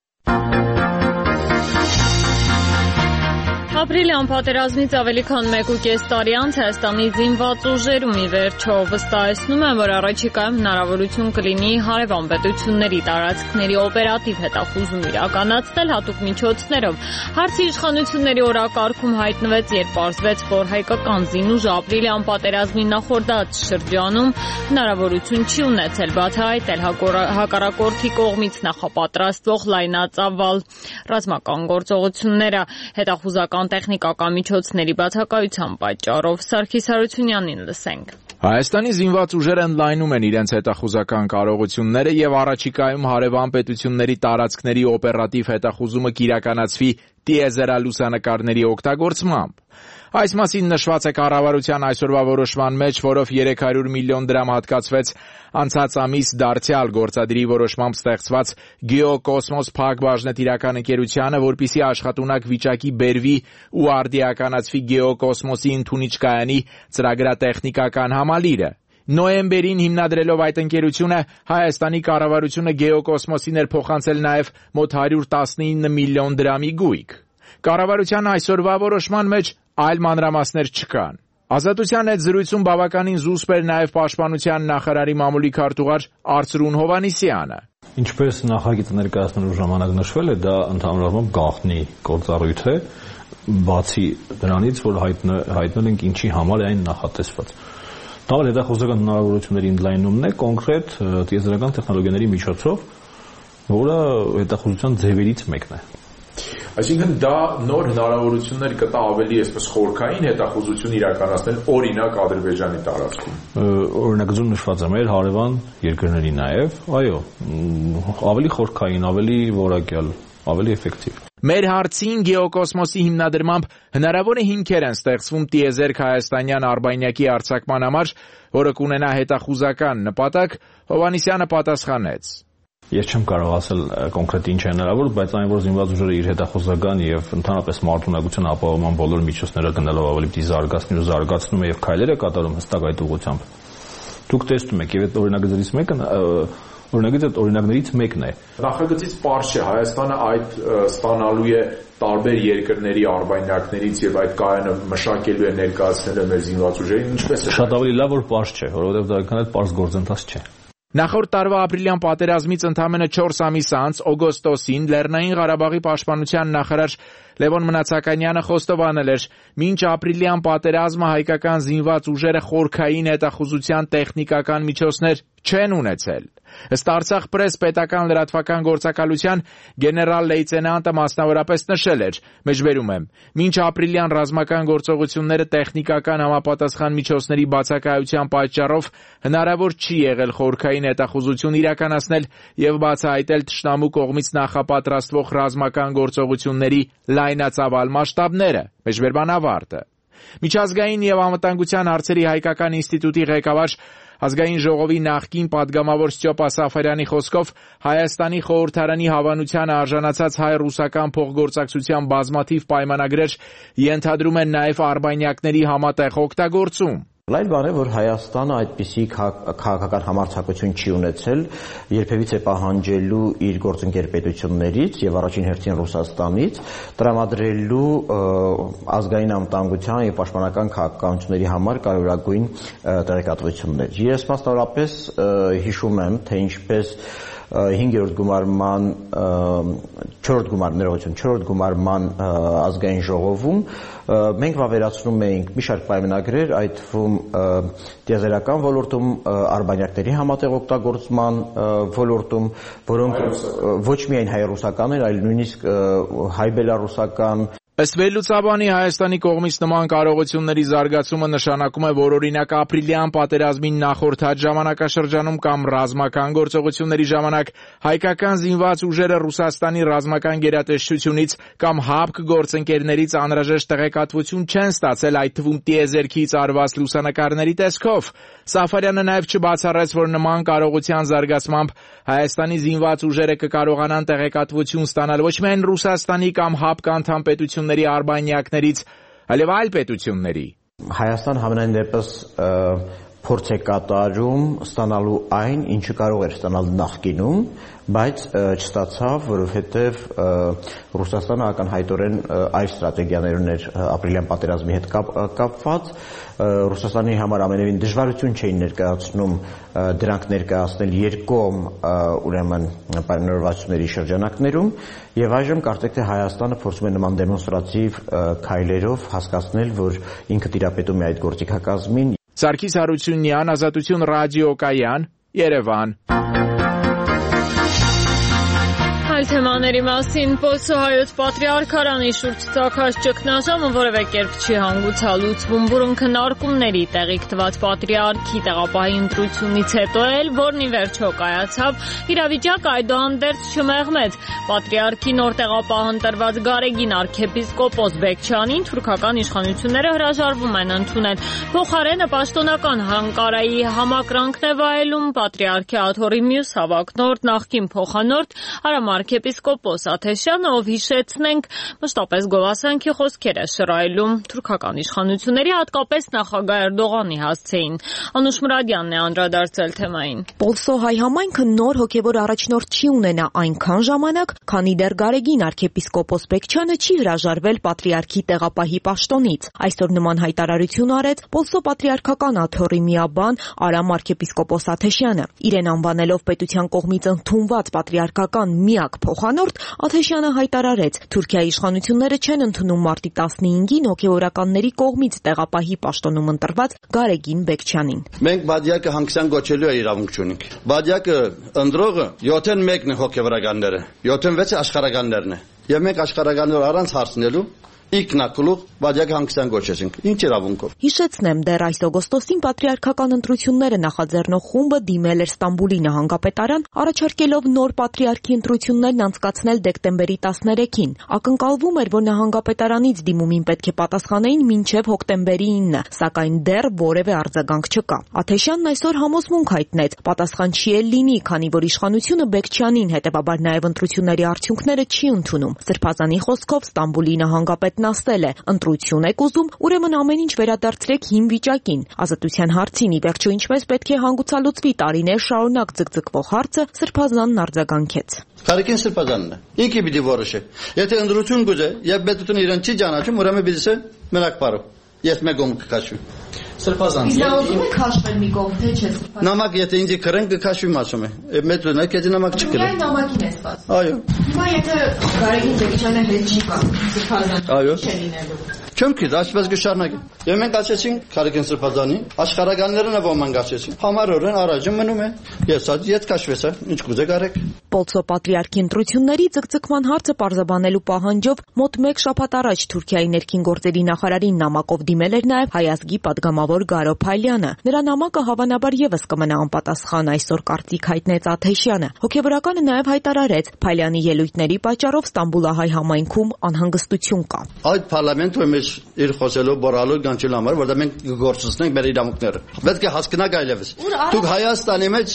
Ապրիլյան պատերազմից ավելի քան մեկ ու կես տարի անց Հայաստանի զինված ուժերում ի վերջո վստահեցնում են, որ առաջիկայում հնարավորություն կլինի հարևան պետությունների տարածքների օպերատիվ հետախուզում իրականացնել հատուկ միջոցներով։ Հարցի իշխանությունների օրակարգում հայտնվեց, երբ պարզվեց, որ հայկական զինուժը ապրիլյան պատերազմի նախորդած շրջանում հնարավորություն չի ունեցել բացահայտել հակառակորդի կողմից նախապատրաստվող լայնածավալ ռազմական գործողությունները հետախուզական տեխնիկական միջոցների բացակայության պատճառով։ Սարգիս Հարությունյանին լսենք։ Հայաստանի զինված ուժերը ընդլայնում են իրենց հետախուզական կարողությունները եւ առաջիկայում հարևան պետությունների տարածքների օպերատիվ հետախուզումը կիրականացվի տիեզերալուսանկարների օգտագործմամբ։ Այս մասին նշված է կառավարության այսօրվա որոշման մեջ, որով երեք հարյուր միլիոն դրամ հատկացվեց անցած ամիս դարձյալ գործադիրի որոշմամբ ստեղծված Գեոկոսմոս փակ բաժնետիրական ընկերությանը, որպիսի աշխատունակ վիճակի բերվի ու արդիականացվի Գեոկոսմոսի ընդունիչ կայանի ծրագրատեխնիկական համալիրը։ Նոյեմբերին հիմնադրելով այդ ընկերությունը Հայաստանի կառավարությունը Գեոկոսմոսին էր փոխանցել նաև մոտ հարյուր տասնինը միլիոն դրամի գույք։ Կառավարության այսօրվա որոշման մեջ այլ մանրամասներ չկան։ Ազատության հետ զրույցում բավականին զուսպ էր նաև Պաշտպանության նախարարի մամուլի քարտուղար Արծրուն Հովհաննիսյանը։ Ինչպես նախագիծը ներկայացնելու ժամանակ նշվել է, դա ընդհանուր առմամբ գաղտնի գործառույթ է, բացի դրանից, որ հայտնել ենք ինչի համար է այն նախատեսված։ Դա հետախուզական հնարավորությունների ընդլայնումն է կոնկրետ տիեզերական տեխնոլոգիաների միջոցով, որը հետախուզության ձևերից մեկն է։ Այսինքն դա նոր հնարավորություններ կտա ավելի այսպես խորքային հետախուզություն իրականացնել օրինակ Ադրբեջանի տարածքում։ Օրինակում նշված է մեր հարևան երկրների նաև, այո, ավելի խորքային, ավելի որակյալ, ավելի էֆեկտիվ։ Մեր հարցին գեոկոսմոսի հիմնադրմամբ հնարավոր է հիմքեր են ստեղծվում տիեզերք հայաստանյան արբանյակի արձակման համար, որը կունենա հետախուզական նպատակ, Հովհաննիսյանը պատասխանեց. Ես չեմ կարող ասել կոնկրետ ինչ է հնարավոր, բայց այն որ զինված ուժերը իր հետախուզական եւ ընդհանրապես մարդունակության ապահովման բոլոր միջոցները գնալով ավելի պիտի զարգացնի ու զարգացնում է եւ քայլեր է կատարում հստակ այդ ուղղությամբ։ Դուք տեսնում եք, եւ այդ օրինագծերից մեկը օրինագծը օրինակներից մեկն է։ Նախագծից պարզ չէ, Հայաստանը այդ ստանալու է տարբեր երկրների արբանյակներից եւ այդ կայանը մշակելու է ներկայացնելու մեր զինված ուժերին, ինչպես է։ Շատ ավելի լավ որ պարզ չէ, որովհետեւ դա այդքան էլ պարզ գործընթաց չէ։ Նախորդ տարվա ապրիլյան պատերազմից ընդամենը չորս ամիս անց օգոստոսին Լեռնային Ղարաբաղի պաշտպանության նախարար Լևոն Մնացականյանը խոստովանել էր. «Մինչ ապրիլյան պատերազմը հայկական զինված ուժերը խորքային հետախուզության տեխնիկական միջոցներ չեն ունեցել»։ Ըստ Արցախ պրես պետական լրատվական գործակալության գեներալ-լեյտենանտը մասնավորապես նշել էր. «Մեջբերում եմ. Մինչ ապրիլյան ռազմական գործողությունները տեխնիկական համապատասխան միջոցների բացակայության պատճառով հնարավոր չի եղել խորքային հետախուզություն իրականացնել եւ բացահայտել թշնամու կողմից նախապատրաստվող ռազմական գործողությունների լայնածավալ մասշտաբները»։ Մեջբերման ավարտը։ Միջազգային եւ անվտանգության հարցերի հայկական ինստիտուտի ղեկավար Ազգային ժողովի նախկին падգամավոր Ստյոպա Սաֆարյանի խոսքով Հայաստանի խորհրդարանի հավանությանը արժանացած հայ-ռուսական փոխգործակցության բազմաթիվ պայմանագրեր ենթադրում են նաև արբանյակների համատեղ օգտագործում։ Լայն բան է, որ Հայաստանը այդպիսի քաղաքական համարձակություն չի ունեցել երբևիցե պահանջելու իր գործընկեր պետություններից եւ առաջին հերթին Ռուսաստանից տրամադրելու ազգային անվտանգության եւ պաշտպանական քաղաքականությունների համար կարևորագույն տեղեկատվություններ։ Ես մասնավորապես հիշում եմ, թե ինչպես հինգերորդ գումարման չորրորդ գումար ներողություն չորրորդ գումարման ազգային ժողովում մենք վավերացնում էինք մի շարք պայմանագրեր, այդ թվում տիեզերական ոլորտում արբանյակների համատեղ օգտագործման ոլորտում, որոնք ոչ միայն հայ-ռուսական են, այլ նույնիսկ հայ-բելառուսական Ըստ վերլուծաբանի Հայաստանի կողմից նման կարողությունների զարգացումը նշանակում է, որ օրինակ ապրիլյան պատերազմին նախորդած ժամանակաշրջանում կամ ռազմական գործողությունների ժամանակ հայկական զինված ուժերը Ռուսաստանի ռազմական գերատեսչությունից կամ ՀԱՊԿ գործընկերներից անհրաժեշտ տեղեկատվություն չեն ստացել, այդ թվում տիեզերքից արված լուսանկարների տեսքով։ Սաֆարյանը նաև չբացառեց, որ նման կարողության զարգացմամբ Հայաստանի զինված ուժերը կկարողանան տեղեկատվություն ստանալ ոչ միայն Ռուսաստանի կամ ՀԱՊԿ անդամ պետությունների արբանյակներից, այլև այլ պետությունների։ Հայաստան համենայն դեպս փորձ է կատարում ստանալու այն, ինչը կարող էր ստանալ նախկինում, բայց չստացավ, որովհետև Ռուսաստանը ակնհայտորեն այլ ստրատեգիաներ ուներ ապրիլյան պատերազմի հետ կապված, Ռուսաստանի համար ամենևին դժվարություն չէին ներկայացնում դրանք ներկայացնել երկկողմ ուրեմն պայմանավորվածությունների շրջանակներում եւ այժմ կարծեք թե Հայաստանը փորձում է նման դեմոնստրատիվ քայլերով հասկացնել, որ ինքը տիրապետում է այդ գործիքակազմին։ Սարգիս Հարությունյան, Ազատություն ռադիոկայան, Երևան։ Այլ թեմաների մասին Պոլսո հայոց պատրիարքարանի շուրջ ծագած ճգնաժամը որևէ կերպ չի հանգուցալուծվում, որոնք քննարկումների տեղիք տված պատրիարքի տեղապահի ընտրությունից հետո էլ, որն ի վերջո կայացավ, իրավիճակը այդուհանդերձ չմեղմեց։ Պատրիարքի նոր տեղապահ ընտրված Գարեգին arczepiskopos Բեկչյանին թուրքական իշխանությունները հրաժարվում են ընդունել։ Փոխարենը պաշտոնական Անկարայի համակրանքն է վայելում պատրիարքի աթոռի մյուս հավակնորդ նախկին փոխանորդ Արամ arքեպիսկոպոս Աթեշյանը, ով հիշեցնենք, մշտապես գովասանքի խոսքեր է շռայլում թուրքական իշխանությունների, հատկապես նախագահ Էրդողանի հասցեին։ Անուշ Մուրադյանն է անդրադարձել թեմային։ Պոլսո հայ համայնքը նոր հոգևոր առաջնորդ չի ունենա այնքան ժամանակ, քանի դեռ Գարեգին arքեպիսկոպոս Բեկչյանը չի հրաժարվել պատրիարքի տեղապահի պաշտոնից։ Այսօր նման հայտարարություն արեց Պոլսո պատրիարքական աթոռի միաբան Արամ arքեպիսկոպոս Աթեշյանը։ Իրեն անվանելով պետության կողմից ընդունված պատրիարքական միակ փոխանորդ, Աթեշյանը հայտարարեց. Թուրքիայի իշխանությունները չեն ընդունում մարտի տասնհինգին հոգևորականների կողմից տեղապահի պաշտոնում ընտրված Գարեգին Բեկչյանին։ Մենք բادیակը հանգստյան գոչելու է իրավունք չունենք։ Բادیակը ընդրողը յոթն մեկն է հոգևորականները, յոթն վեցը աշխարհականներն է։ Եվ մենք աշխարհականներ առանց հարցնելու Իքնակլուղ բادیակ հանգստյան գոչեցինք։ Ինչ իրավունքով։ Հիշեցնեմ, դեռ այս օգոստոսին պատրիարքական ընտրությունները նախաձեռնող խումբը դիմել էր Ստամբուլի նահանգապետարան, առաջարկելով նոր պատրիարքի ընտրություններն անցկացնել դեկտեմբերի տասներեքին։ Ակնկալվում էր, որ նահանգապետարանից դիմումին պետք է պատասխանեին մինչև հոկտեմբերի ինը, սակայն դեռ որևէ արձագանք չկա։ Աթեշյանն այսօր համոզմունք հայտնեց, պատասխան չի էլ լինի, քանի որ իշխանությունը Բեկչյանին, հետևաբար նաև ընտրությունների արդյունքները չի ընդունում։ Սրբազանի խոսքով Ստամբուլի նահանգապետ ասել է. ընտրություն եք ուզում, ուրեմն ամեն ինչ վերադարձրեք հին վիճակին։ Ազատության հարցին ի վերջո ինչպես պետք է հանգուցալուծվի տարիներ շարունակ ձգձգվող հարցը Սրբազանն արձագանքեց։ Գարեգին Սրբազանն է։ Ինքը պիտի որոշի։ Եթե ընտրություն գուզե, եւ պետությունը իրեն չի ճանաչում, ուրեմն պիտի մենակ բարո։ Ես մեկում կքաշվի։ Սրբազան։ Իսկ ուզում եք քաշվել մի կողմ, թե չէ։ Նամակ եթե ինձ կրեն կքաշվի ասում է։ Մեծն է, քեզ նամակ չկրեն։ Միայն նամակին է սպասում։ Այո։ Հիմա եթե Գարեգին Բեկչյանը հետ չի կա, Սրբազան։ Այո։ Չէ լինելու։ Չեմ քիզ, այսպես կշարունակի։ Եվ մենք ասեցինք Գարեգին Սրբազանին, աշխարհականներն է ոմանք ասեցին։ Համարորեն առաջը մնում է։ Ես ասած իդ քաշվես, ինչ կուզեք արեք։ Պոլսո պատրիարքի ընտրությունների ձգձգման հարցը պարզաբանելու պահանջով մոտ մեկ շաբաթ առաջ Թուրքիայի ներքին գործերի նախարարին նամակով դիմել էր նաև հայազգի падգամավոր Գարո Փայլյանը։ Նրա նամակը հավանաբար եւս կմնա անպատասխան, այսօր կարծիք հայտնեց Աթեշյանը։ Հոգևորականը նաև հայտարարեց, Փայլյանի ելույթների պատճառով Ստամբուլահայ համայնքում անհանգստություն կա։ Այդ parlamentum is իր խոսելով բորալու գանչել համար, որտեղ մենք գործունենք մեր իրավունքները։ Պետք է հասկանաք այլևս։ Դուք Հայաստանի մեջ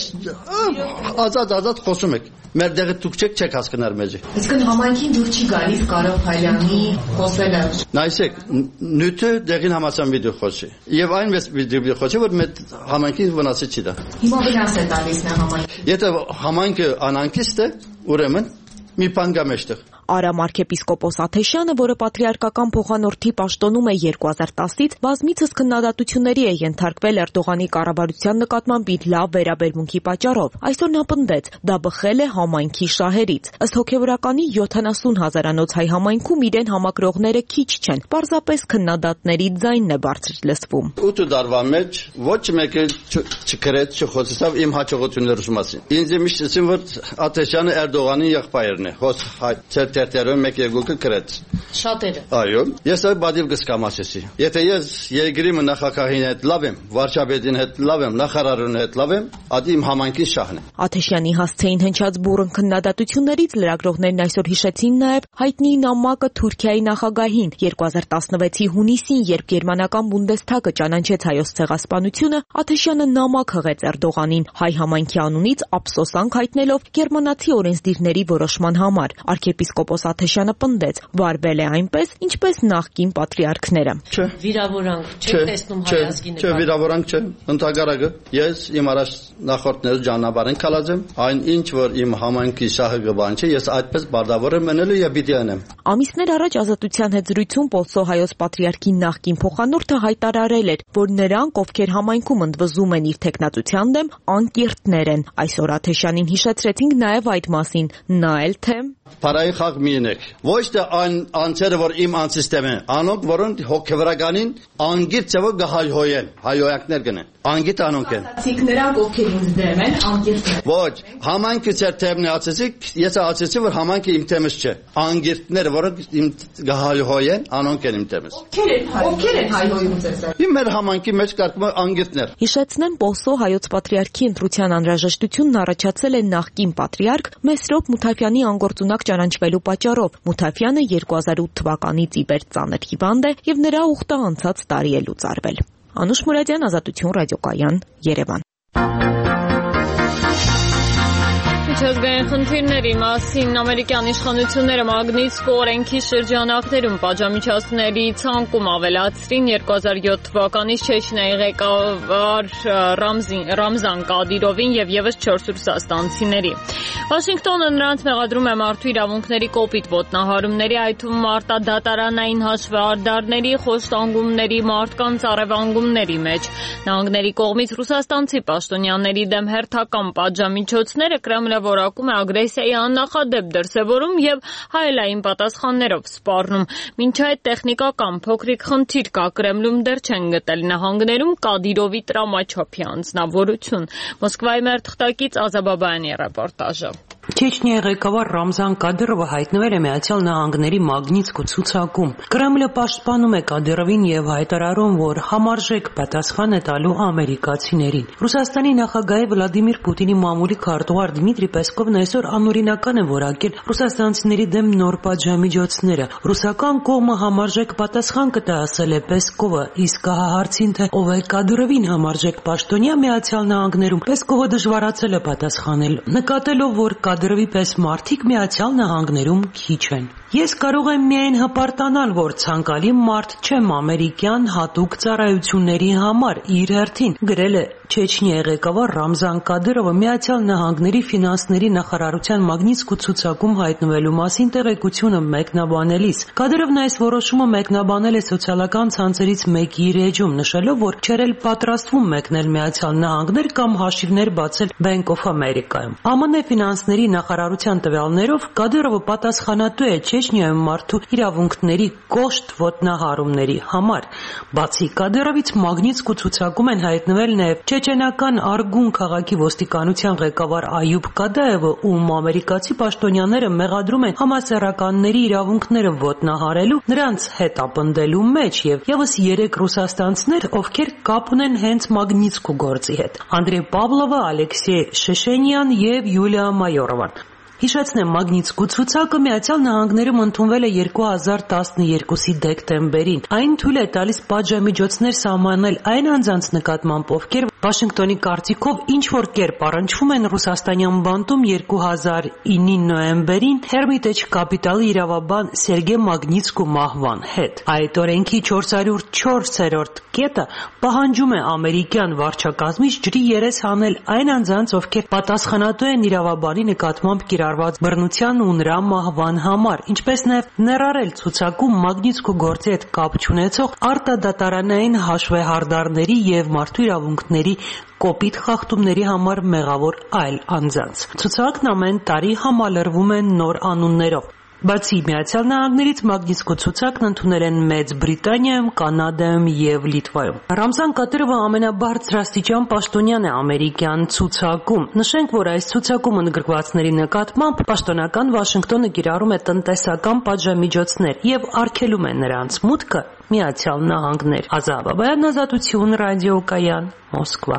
ազատ-ազատ խոսում եք։ Մեր դեղը դուք չեք չեք հասկանալ մեզ։ Իսկ համայնքին դուր չի գալիս Գարո Փայլյանի խոսելը։ Նայսեք, նյութը դեղին համացան վիդեո խոսի։ Եվ այնպես վիդեո խոսի, որ մեր համայնքին վնասի չի դա։ Հիմա վնաս է տալիս նա համայնքին։ Եթե համայնքը անանկիստ է, ուրեմն մի բան կա մեջտեղ։ Արամ arքեպիսկոպոս Աթեշյանը, որը պատրիարքական փոխանորդի պաշտոնում է երկու հազար տասից, բազմիցս քննադատությունների է ենթարկվել Էրդողանի կառավարության նկատմամբ իր լավ վերաբերմունքի պատճառով։ Այսօր նա պնդեց, դա բխել է համայնքի շահերից։ Ըստ հոգևորականի յոթանասուն հազարանոց հայ համայնքում իրեն համակրողները քիչ չեն, պարզապես քննադատների ձայնն է բարձր լսվում։ ութ տարվա մեջ ոչ մեկը չկրեց, չխոսեցավ իմ հաջողությունների մասին։ Ինձ միշտ ասում որ Աթեշյանը Էրդողանի եղբայրն է, հոս հայ Տերտերում մեկ երկուքը գրեց։ Շատերը։ Այո, ես այդ բադիվ կսկամասեցի։ Եթե ես երկրի նախագահին հետ լավ եմ, վարչապետին հետ լավ եմ, նախարարին հետ լավ եմ, ադի իմ համայնքի շահն է։ Աթեշյանի հասցեին հնչած բուրըն քննադատություններից լրագրողներն այսօր հիշեցին նաև հայտնի նամակը Թուրքիայի նախագահին երկու հազար տասնվեցի հունիսին, երբ գերմանական Բունդեսթագը ճանաչեց հայոց ցեղասպանությունը, Աթեշյանը նամակ հղեց Էրդողանին հայ համայնքի անունից ափսոսանք հայտնելով գերմանացի օրենսդիրների որոշման համար։ Arքեպիսկոպոս Աթեշյանը պնդեց, վարվել է այնպես, ինչպես նախկին պատրիարքները։ Չէ։ Վիրավորանք չեք տեսնում հայազգի նկատմամբ։ Չէ, վիրավորանք չէ։ Ընդհակառակը ես իմ առաջ նախորդների ճանապարհին քալած եմ, այն ինչ որ իմ համայնքի շահը գբան չէ, ես այդպես բարդավոր եմ մնելու եւ պիտի անեմ։ Ամիսներ առաջ Ազատության հետ զրույցում Պոլսո հայոց պատրիարքի նախկին փոխանորդը հայտարարել էր, որ նրանք, ովքեր համայնքում ընդվզում են իր թեկնածության դեմ, անկիրտներ են։ Այսօր Աթեշյանին հիշեցրեցինք նաև այդ մասին, նա էլ թե Փարայի խաղ միենեք։ Ոչ թե այն անձերը, որ իմ անսիստեմ են, անոնք, որոնք հոգևորականին անգիր ծավալ գահայհոյեն, հայոյակներ գնեն։ Անգիտ անոնք են։ Ասացիք նրանք, ովքեր ինձ դեմ են, անգիրտներ։ Ոչ, համայնքը ծեր թեմն է ասեցիք, ես ասեցի, որ համայնքը իմ թեմս չէ։ Անգիրտները, որոնք իմ գահայհոյեն, անոնք են իմ թեմս։ Ովքեր են հայհոյում ձեզ։ Իմ մեր համայնքի մեջ կարգում անգիրտներ։ Հիշեցնեմ, Պոլսո հայոց պատրիարքի ընտրության անհրաժեշտությունն առաջացել է նախկին պատրիարք Մեսրոպ Մութաֆյանի անգործունակ ճանաչվելու պատճառով։ Մութաֆյանը երկու հազար ութ թվականից ի վեր ծանր հիվանդ է եւ նրա ուխտը անցած տարի է լուծարվել։ Անուշ Մուրադյան, Ազատություն ռադիոկայան, Երևան։ Միջազգային խնդիրների մասին ամերիկյան իշխանությունները Մագնիսկու օրենքի շրջանակներում պատժամիջոցների ցանկում ավելացրին երկու հազար յոթ թվականից Չեչնիայի ղեկավար Ռամզան Կադիրովին եւ եւս չորս ռուսաստանցիների։ Վաշինգտոնը նրանց մեղադրում է մարդու իրավունքների կոպիտ ոտնահարումների, այդ թվում արտադատարանային հաշվեհարդարների, խոստանգումների, մարդկանց առևանգումների մեջ։ Նահանգների կողմից ռուսաստանցի պաշտոնյաների դեմ հերթական պատժամիջոցները Կրեմլը որակում է ագրեսիայի աննախադեպ դրսևորում եւ հայելային պատասխաններով սպառնում։ Մինչ այդ տեխնիկական փոքրիկ խնդիր կա, Կրեմլում դեռ չեն գտել նահանգներում Կադիրովի տրամաչափի անձնավորություն։ Մոսկվայի մեր թղթակից Ազաբաբայանի ռեպորտաժը։ Չեչնիայի ղեկավար Ռամզան Կադիրովը հայտնվել է Միացյալ Նահանգների Մագնիսկու ցուցակում։ Կրեմլը պաշտպանում է Կադիրովին եւ հայտարարում, որ համարժեք պատասխան է տալու ամերիկացիներին։ Ռուսաստանի նախագահ Վլադիմիր Պուտինի մամուլի քարտուղար Դմիտրի Պեսկովն այսօր անօրինական է որակել ռուսաստանցիների դեմ նոր պատժամիջոցները։ Ռուսական կողմը համարժեք պատասխան կտա, ասել է Պեսկովը, իսկ հարցին, թե ով է Կադիրովին համարժեք պաշտոնյա Միացյալ Նահանգներում, Պեսկովը դժվարացել է պատասխանել, նկատելով, որ Կադիրովի պես մարդիկ Միացյալ Նահանգներում քիչ են։ Ես կարող եմ միայն հպարտանալ, որ ցանկալի մարդ չեմ ամերիկյան հատուկ ծառայությունների համար, իր հերթին գրել է Չեչնիայի ղեկավար Ռամզան Կադիրովը Միացյալ Նահանգների ֆինանսների նախարարության Մագնիսկու ցուցակում հայտնվելու մասին տեղեկությունը մեկնաբանելիս։ Կադիրովն այս որոշումը մեկնաբանել է սոցիալական ցանցերից մեկի իր էջում, նշելով, որ չէր էլ պատրաստվում մեկնել Միացյալ Նահանգներ կամ հաշիվներ բացել Bank of America-ում։ ԱՄՆ ֆինանսների նախարարության տվյալներով Կադիրովը պատասխանատու է Չեչնիայում մարդու իրավունքների կոշտ ոտնահարումների համար։ Բացի Կադիրովից Մագնիսկու ցուցակում են հայտնվել նաև չեչենական Արգուն քաղաքի ոստիկանության ղեկավար Այուբ Կադաևը, ում ամերիկացի պաշտոնյաները մեղադրում են համասեռականների իրավունքները ոտնահարելու, նրանց հետ ապնդելու մեջ եւ եւս երեք ռուսաստանցիներ, ովքեր կապ ունեն հենց Մագնիսկու գործի հետ։ Անդրեյ Պավլովը, Ալեքսեյ Շեշենյան եւ Յուլիա Մայորովան։ Հիշեցնեմ, Մագնիսկու ցուցակը Միացյալ Նահանգներում ընդունվել է երկու հազար տասներկուսի դեկտեմբերին։ Այն թույլ է տալիս պատժամիջոցներ սահմանել այն անձանց նկատմամբ, ովքեր Վաշինգտոնի կարծիքով ինչ-որ կերպ առնչվում են ռուսաստանյան բանտում երկու հազար ինի նոյեմբերին Hermitage Capital-ի իրավաբան Սերգեյ Մագնիսկու մահվան հետ։ Այդ օրենքի չորսսուն ու չորսերորդ կետը պահանջում է ամերիկյան վարչակազմից ջրի երես հանել այն անձանց, ովքեր պատասխանատու են իրավաբանի նկատմամբ կիրառված բռնության ու նրա մահվան համար, ինչպես նաև ներառել ցուցակում Մագնիսկու գործի հետ կապ չունեցող արտադատարանային հաշվեհարդարների եւ մարդու իրավունքների կոպիտ խախտումների համար մեղավոր այլ անձանց։ Ցուցակն ամեն տարի համալրվում է նոր անուններով։ Բացի Միացյալ Նահանգներից Մագնիսկու ցուցակն ընդունել են Մեծ Բրիտանիայում, Կանադայում եւ Լիտվայում։ Ռամզան Կադիրովը ամենաբարձրաստիճան պաշտոնյան է ամերիկյան ցուցակում։ Նշենք, որ այս ցուցակում ընդգրկվածների նկատմամբ պաշտոնական Վաշինգտոնը կիրառում է տնտեսական պատժամիջոցներ եւ արգելում է նրանց մուտքը Միացյալ Նահանգներ։ Ազատաբան Ազատություն ռադիոկայան, Մոսկվա։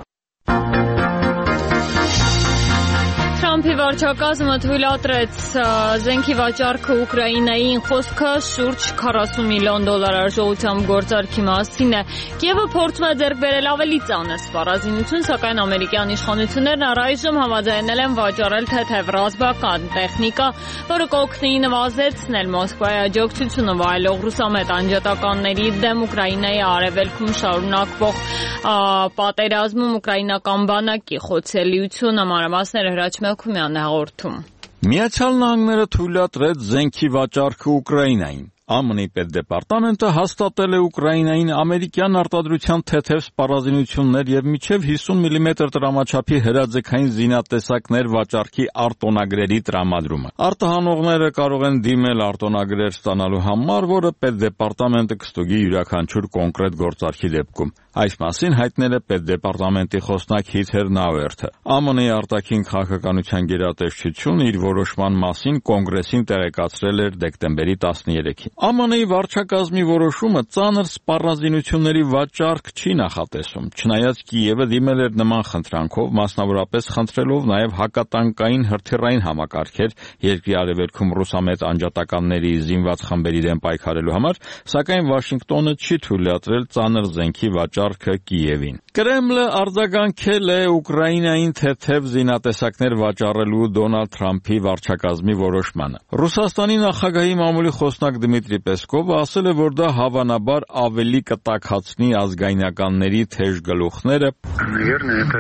Թրամփի վարչակազմը թույլատրեց զենքի վաճառքը Ուկրաինային, խոսքը շուրջ քառասուն միլիոն դոլար արժողությամբ գործարքի մասին է։ Կիևը փորձում է ձեռք բերել ավելի ծանր սպառազինություն, սակայն ամերիկյան իշխանություններն առայժմ համաձայնել են վաճառել թեթև ռազմական տեխնիկա, որը կօգնի նվազեցնել Մոսկվայի աջակցությունը վայելող ռուսամետ անջատականների դեմ Ուկրաինայի արևելքում շարունակվող պատերազմում ուկրաինական բանակի խոցելիությունը։ Մանրամասները Հրաչ Մելքումյանն հաղորդում։ Միացյալ Նահանգները թույլատրեց զենքի վաճառքը Ուկրաինային։ ԱՄՆ-ի պետդեպարտամենտը հաստատել է Ուկրաինային ամերիկյան արտադրության թեթև սպառազինություններ եւ մինչեւ հիսուն միլիմետր տրամաչափի հրաձգային զինատեսակներ վաճառքի արտոնագրերի տրամադրումը։ Արտահանողները կարող են դիմել արտոնագրեր ստանալու համար, որը պետդեպարտամենտը կստուգի յուրաքանչյուր կոնկրետ գործարքի դեպքում։ Այս մասին հայտնել է պետդեպարտամենտի խոսնակ Հիթեր Նաուերթը։ ԱՄՆ-ի արտաքին քաղաքականության գերատեսչությունը իր որոշման մասին կոնգրեսին տեղեկացրել էր դեկտեմբերի տասներեքին։ ԱՄՆ-ի վարչակազմի որոշումը ծանր սպառազինությունների վաճառք չի նախատեսում, չնայած Կիևը դիմել էր նման խնդրանքով, մասնավորապես խնդրելով նաև հակատանկային հրթիռային համակարգեր երկրի արևելքում ռուսամետ անջատականների զինված խմբերի դեմ պայքարելու համար, սակայն Վաշինգտոնը չի թույլատրել ծանր զենքի վաճառք վաճառքը Կիևին։ Կրեմլը արձագանքել է Ուկրաինային թեթև զինատեսակներ վաճառելու Դոնալդ Թրամփի վարչակազմի որոշմանը։ Ռուսաստանի նախագահի մամուլի խոսնակ Դմիտրի Պեսկովը ասել է, որ դա հավանաբար ավելի կտաքացնի ազգայնականների թեժ գլուխները, Наверное, это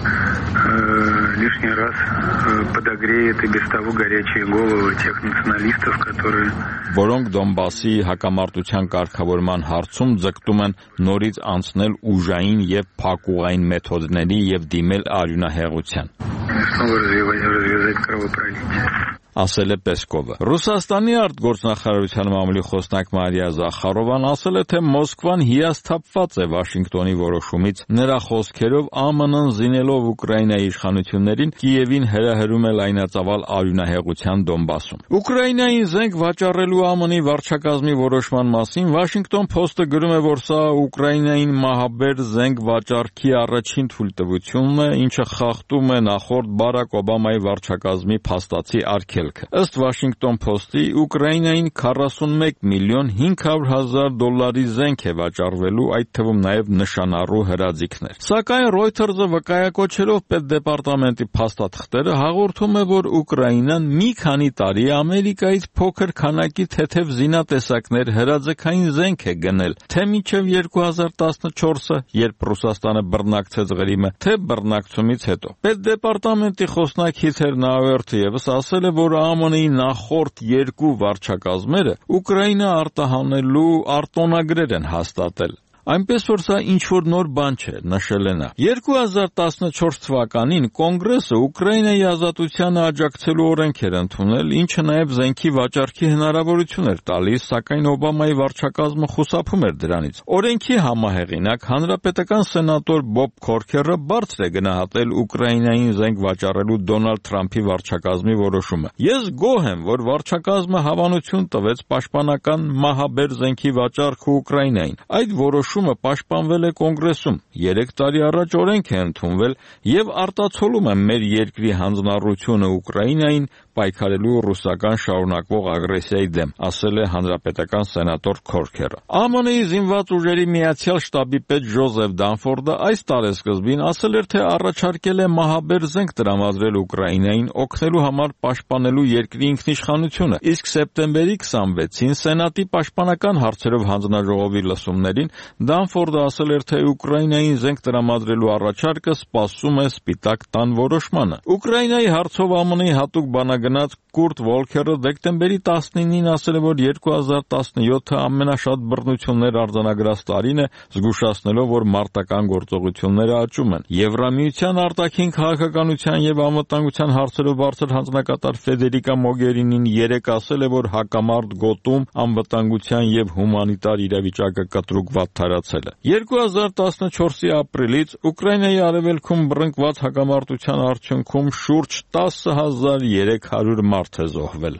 лишний раз подогреет и без того горячие головы тех националистов, которые որոնք Դոնբասի հակամարտության կարգավորման հարցում ձգտում են նորից անցնել ուժային եւ փակուղային մեթոդների եւ դիմել արյունահեղության։ снова развязать кровопролитие. ասել է Պեսկովը։ Ռուսաստանի արտգործնախարարության մամուլի խոսնակ Մարիա Զախարովան ասել է, թե Մոսկվան հիասթափված է Վաշինգտոնի որոշումից։ Նրա խոսքերով ԱՄՆ-ն զինելով Ուկրաինայի իշխանություններին Կիևին հրահրում է լայնածավալ արյունահեղության Դոնբասում։ Ուկրաինային զենք վաճառելու ԱՄՆ-ի վարչակազմի որոշման մասին Washington Post-ը գրում է, որ սա Ուկրաինային մահաբեր զենք վաճառքի առաջին թույլտվությունն է, ինչը խախտում է նախորդ Բարակ Օբամայի վարչակազմի փաստացի արգելքը։ Ըստ Washington Post-ի Ուկրաինային քառասունմեկ միլիոն հինգ հարյուր հազար դոլարի զենք է վաճառվելու, այդ թվում նաև նշանառու հրաձիգներ։ Սակայն Reuters-ը վկայակոչելով Պետդեպարտամենտի փաստաթղթերը հաղորդում է, որ Ուկրաինան մի քանի տարի Ամերիկայից փոքր քանակի թեթև զինատեսակներ հրաձգային զենք է գնել, թե մինչև երկու հազար տասնչորսը, երբ Ռուսաստանը բռնակցեց Ղրիմը, թե բռնակցումից հետո։ Պետդեպարտամենտի խոսնակ Հիթեր Նաուերթը ևս ասել է, որ ԱՄՆ-ի նախորդ երկու վարչակազմերը Ուկրաինա արտահանելու արտոնագրեր են հաստատել։ Այնպես որ սա ինչ-որ նոր բան չէ, նշել է նա։ երկու հազար տասնչորս թվականին Կոնգրեսը Ուկրաինայի ազատությանը աջակցելու օրենք էր ընդունել, ինչը նաև զենքի վաճառքի հնարավորություն էր տալիս, սակայն Օբամայի վարչակազմը խուսափում էր դրանից։ Օրենքի համահեղինակ հանրապետական սենատոր Բոբ Քորքերը բարձր է գնահատել Ուկրաինային զենք վաճառելու Դոնալդ Թրամփի վարչակազմի որոշումը։ Ես գոհ եմ, որ վարչակազմը հավանություն տվեց պաշտպանական մահաբեր զենքի վաճառքը Ուկրաինային։ Այդ որոշումը Շումը պաշտպանվել է Կոնգրեսում, երեք տարի առաջ օրենք է ընդունվել եւ արտացոլում է մեր երկրի հանձնառությունը Ուկրաինային պայքարելու ռուսական շարունակվող ագրեսիայի դեմ, ասել է հանրապետական սենատոր Քորքերը։ ԱՄՆ-ի զինված ուժերի միացյալ շտաբի պետ Ջոզեֆ Դանֆորդը այս տարեսկզբին ասել էր, թե առաջարկել է մահաբեր զենք տրամադրել Ուկրաինային օգնելու համար պաշտպանելու երկրի ինքնիշխանությունը, իսկ սեպտեմբերի քսանվեցին Սենատի պաշտպանական հարցերով հանձնաժողովի լսումներին Դանֆորդը ասել էր, թե Ուկրաինային զենք տրամադրելու առաջարկը սպասում է Սպիտակ տան որոշմանը։ Ուկրաինայի հարցով ԱՄՆ-ի հատուկ բանագնաց Կուրտ Վոլքերը դեկտեմբերի տասնինին ասել է, որ երկու հազար տասնյոթը ամենաշատ բռնություններ արձանագրած տարին է, զգուշացնելով, որ մարտական գործողությունները աճում են։ Եվրամիության արտաքին քաղաքականության եւ անվտանգության հարցերով բարձր հանձնակատար Ֆեդերիկա Մոգերինին երեկ ասել է, որ հակամարտ գոտում անվտանգության եւ հումանիտար իրավիճակը կտրուկ վատթարացել է։ երկու հազար տասնչորսի ապրիլից Ուկրաինայի արևելքում բռնկված հակամարտության արդյունքում շուրջ տասը հազար երեք հարյուր մարդ է զոհվել։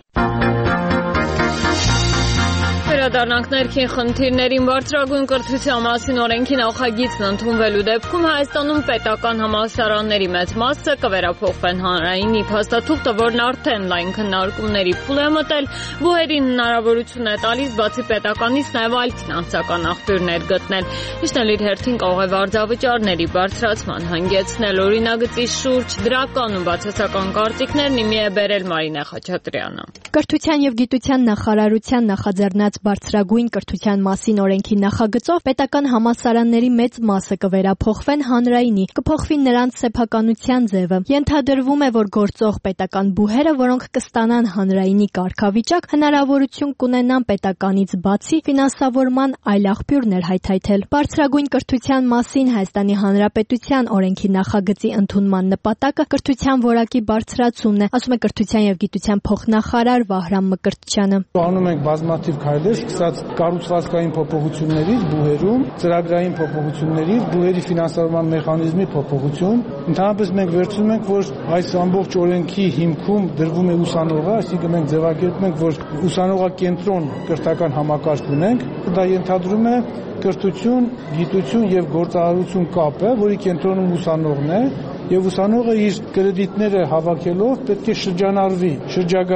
Վերադառնանք ներքին խնդիրներին բարձրագույն կրթության մասին օրենքի նախագիծն ընդունվելու դեպքում Հայաստանում պետական համալսարանների մեծ մասը կվերափոխվեն հանրայինի փաստաթուղթը, որն արդեն լայն քննարկումների փուլ է մտել, բուհերին հնարավորություն է տալիս բացի պետականից նաև այլ ֆինանսական աղբյուրներ գտնել, ինչն էլ իր հերթին կարող է վարձավճարների բարձրացման հանգեցնել։ Օրինագծի շուրջ դրական ու բացասական կարծիքներն իմի է բերել Մարինե Խաչատրյանը։ Կրթության եւ գիտության նախարարության նախաձեռնած բարձրագույն կրթության մասին օրենքի նախագծով պետական համալսարանների մեծ մասը կվերափոխվեն հանրայինի, կփոխվի նրանց սեփականության ձևը։ Ենթադրվում է, որ գործող պետական բուհերը, որոնք կստանան հանրայինի կարգավիճակ, հնարավորություն կունենան պետականից բացի ֆինանսավորման այլ աղբյուրներ հայթայթել։ Բարձրագույն կրթության մասին Հայաստանի Հանրապետության օրենքի նախագծի ընդունման նպատակը կրթության որակի բարձրացումն է, ասում է կրթության եւ գիտության փոխնախարար Վահրամ Մկրտչյանը։ Անում ենք բազմաթիվ քայլեր, սկսած կառուցվածքային փոփոխություններից բուհերում, ծրագրային փոփոխություններից, բուհերի ֆինանսավորման մեխանիզմի փոփոխություն։ Ընդհանրապես մենք վերցնում ենք, որ այս ամբողջ օրենքի հիմքում դրվում է ուսանողը, այսինքն մենք ձևակերպում ենք, որ ուսանողակենտրոն կրթական համակարգ ունենք, դա ենթադրում է կրթություն, գիտություն եւ գործարարություն կապը, որի կենտրոնում ուսանողն է, եւ ուսանողը իր կրեդիտները հավաքելով պետք է շրջանառվի շրջագայի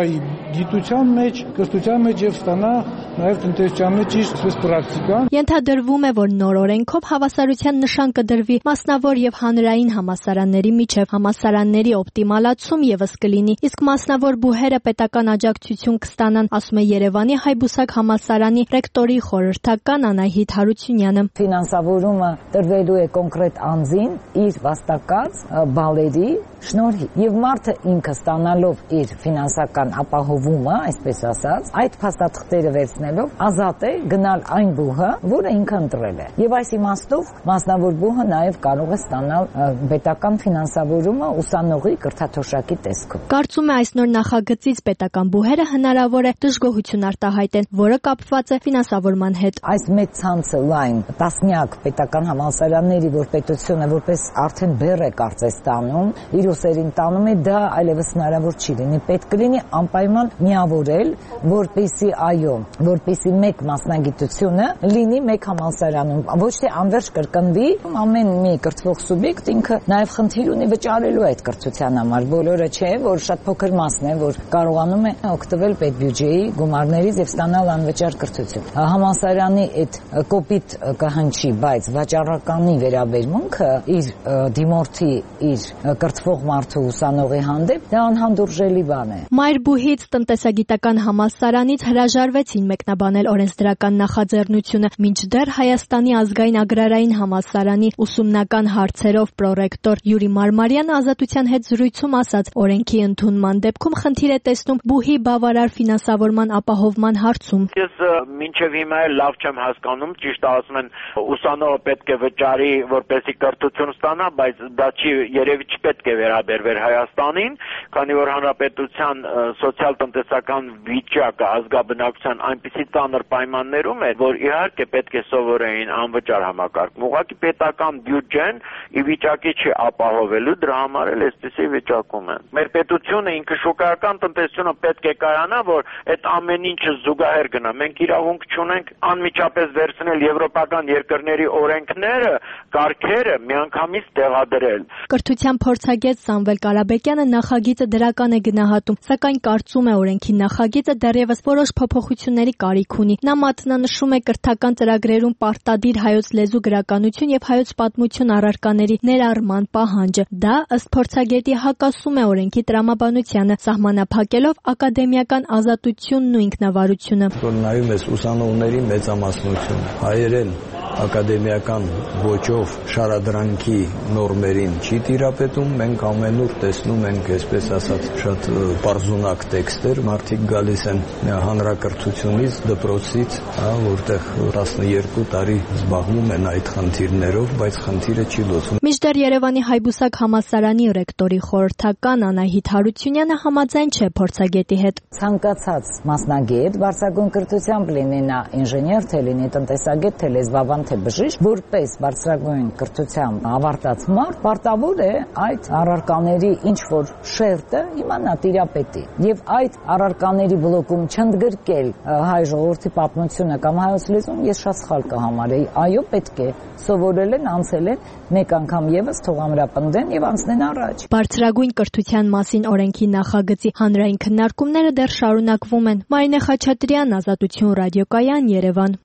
գիտության մեջ, կրթության մեջ եւ ստանա նաեւ տնտեսության մեջ իր այսպես պրակտիկան։ Ենթադրվում է, որ նոր օրենքով հավասարության նշան կդրվի մասնավոր եւ հանրային համալսարանների միջև, համալսարանների օպտիմալացում եւս կլինի, իսկ մասնավոր բուհերը պետական աջակցություն կստանան, ասում է Երևանի Հայբուսակ համալսարանի ռեկտորի խորհրդական Անահիտ Հարությունյանը։ Ֆինանսավորումը տրվելու է կոնկրետ անձին իր վաստակած բալերի շնորհիվ եւ մարդը ինքը ստանալով իր ֆինանսական ապահովումը, այսպես ասած, այդ փաստաթղթերը վերցնելով ազատ է գնալ այն բուհը, որը ինքը ընտրել է։ Եվ այս իմաստով մասնավոր բուհը նաեւ կարող է ստանալ պետական ֆինանսավորումը ուսանողի կրթաթոշակի տեսքով։ Կարծում է այս նոր նախագծից պետական բուհերը հնարավոր է դժգոհություն արտահայտեն, որը կապված է ֆինանսավորման հետ։ Այս մեծ ցանցը լայն տասնյակ պետական համալսարանների, որ պետությունը որպես արդեն բեռ է կարծես տանում, իր ուսերին տանում է, դա այլևս հնարավոր չի լինի։ Պետք կլինի անպայման միավորել, որպեսզի այո, որպեսզի մեկ մասնագիտությունը լինի մեկ համալսարանում, ոչ թե անverջ կրկնվի, ամեն մի կրթվող սուբյեկտ ինքը նաև խնդիր ունի վճարելու այդ կրթության համար։ Բոլորը չէ, որ շատ փոքր մասն է, որ կարողանում է օգտվել պետբյուջեի գումարներից եւ ստանալ անվճար կրթություն։ Համալսարանի այդ կոպիտ կհնչի, բայց վաճառականի վերաբերմունքը իր դիմորդի, իր կրթվող մարդու ուսանողի հանդեպ դա անհանդուրժելի բան է։ Մայրբուհից տնտեսագիտական համալսարանից հրաժարվեցին մեկնաբանել օրենսդրական նախաձեռնությունը, մինչդեռ Հայաստանի ազգային agrarային համալսարանի ուսումնական հարցերով պրոռեկտոր Յուրի Մարմարյանը Ազատության հետ զրույցում ասաց, օրենքի ընդունման դեպքում խնդիր է տեսնում բուհի բավարար ֆինանսավորման ապահովման հարցում։ Ես մինչև հիմա լավ չեմ հասկանում, ճիշտ ասում են, ուսանողը պետք է վճարի, որպեսզի կրթություն ստանա, բայց դա չի երևի չպետք է վերաբերվեր Հայաստանին, քանի որ հանրապետության սոցիալ-տնտեսական վիճակը ազգաբնակության այնպիսի ծանր պայմաններում է, որ իհարկե պետք է սովորեին անվճար համակարգում։ Ուղղակի պետական բյուջեն ի վիճակի չի ապահովելու, դրա համար էլ այսպիսի վիճակում է։ Մեր պետությունը ինքը շուկայական տնտեսությունը պետք է կայանա, որ այդ ամեն ինչը զուգահեռ գնա։ Մենք իրավունք չունենք անմիջապես վերցնել եվրոպական երկրների օրենքները, կարգերը միանգամից տեղադրել։ Կրթության փորձագետ Սամվել Կարաբեկյանը նախագիծը դրական է գնահատում, սակայն կարծում է օրենքի նախագիծը դեռևս որոշ փոփոխությունների կարիք ունի։ Նա մատնանշում է կրթական ծրագրերում պարտադիր հայոց լեզու գրականություն եւ հայոց պատմություն առարկաների ներառման պահանջը։ Դա ըստ փորձագետի հակասում է օրենքի տրամաբանությանը, սահմանափակելով ակադեմիական ազատությունն ու ինքնավարությունը։ Որ նայում ես ուսանողների մեծամասնություն, հայերեն ակադեմիական ոճով շարադրանքի նորմերին չի տիրապետում, մենք ամենուր տեսնում ենք, այսպես ասած, շատ պարզունակ տեքստեր, մարդիկ գալիս են հանրակրթությունից, դպրոցից, որտեղ տասներկու տարի զբաղվում են այդ խնդիրներով, բայց խնդիրը չի լուծվում։ Մինչդեռ Երևանի Հայբուսակ համալսարանի ռեկտորի խորհրդական Անահիտ Հարությունյանը համաձայն չէ փորձագետի հետ։ Ցանկացած մասնագետ բարձրագույն կրթությամբ լինի նա ինժեներ, թե լինի տնտեսագետ, թե լեզվաբան, թե բժիշկ, որպես բարձրագույն կրթությամբ ավարտած մարդ պարտավոր է այդ առարկաների ինչ որ շերտը իմանա տիրապետի եւ այդ առարկաների բլոկում չընդգրկել հայ ժողովրդի պատմությունը կամ հայոց լեզուն ես շատ սխալ կհամարեի։ Այո, պետք է սովորել են, անցել են մեկ անգամ եւս թող ամրապնդեն եւ անցնեն առաջ։ Բարձրագույն կրթության մասին օրենքի նախագծի հանրային քննարկումները դեռ շարունակվում են։ Մարինե Խաչատրյան, Ազատություն ռադիոկայան, Երևան։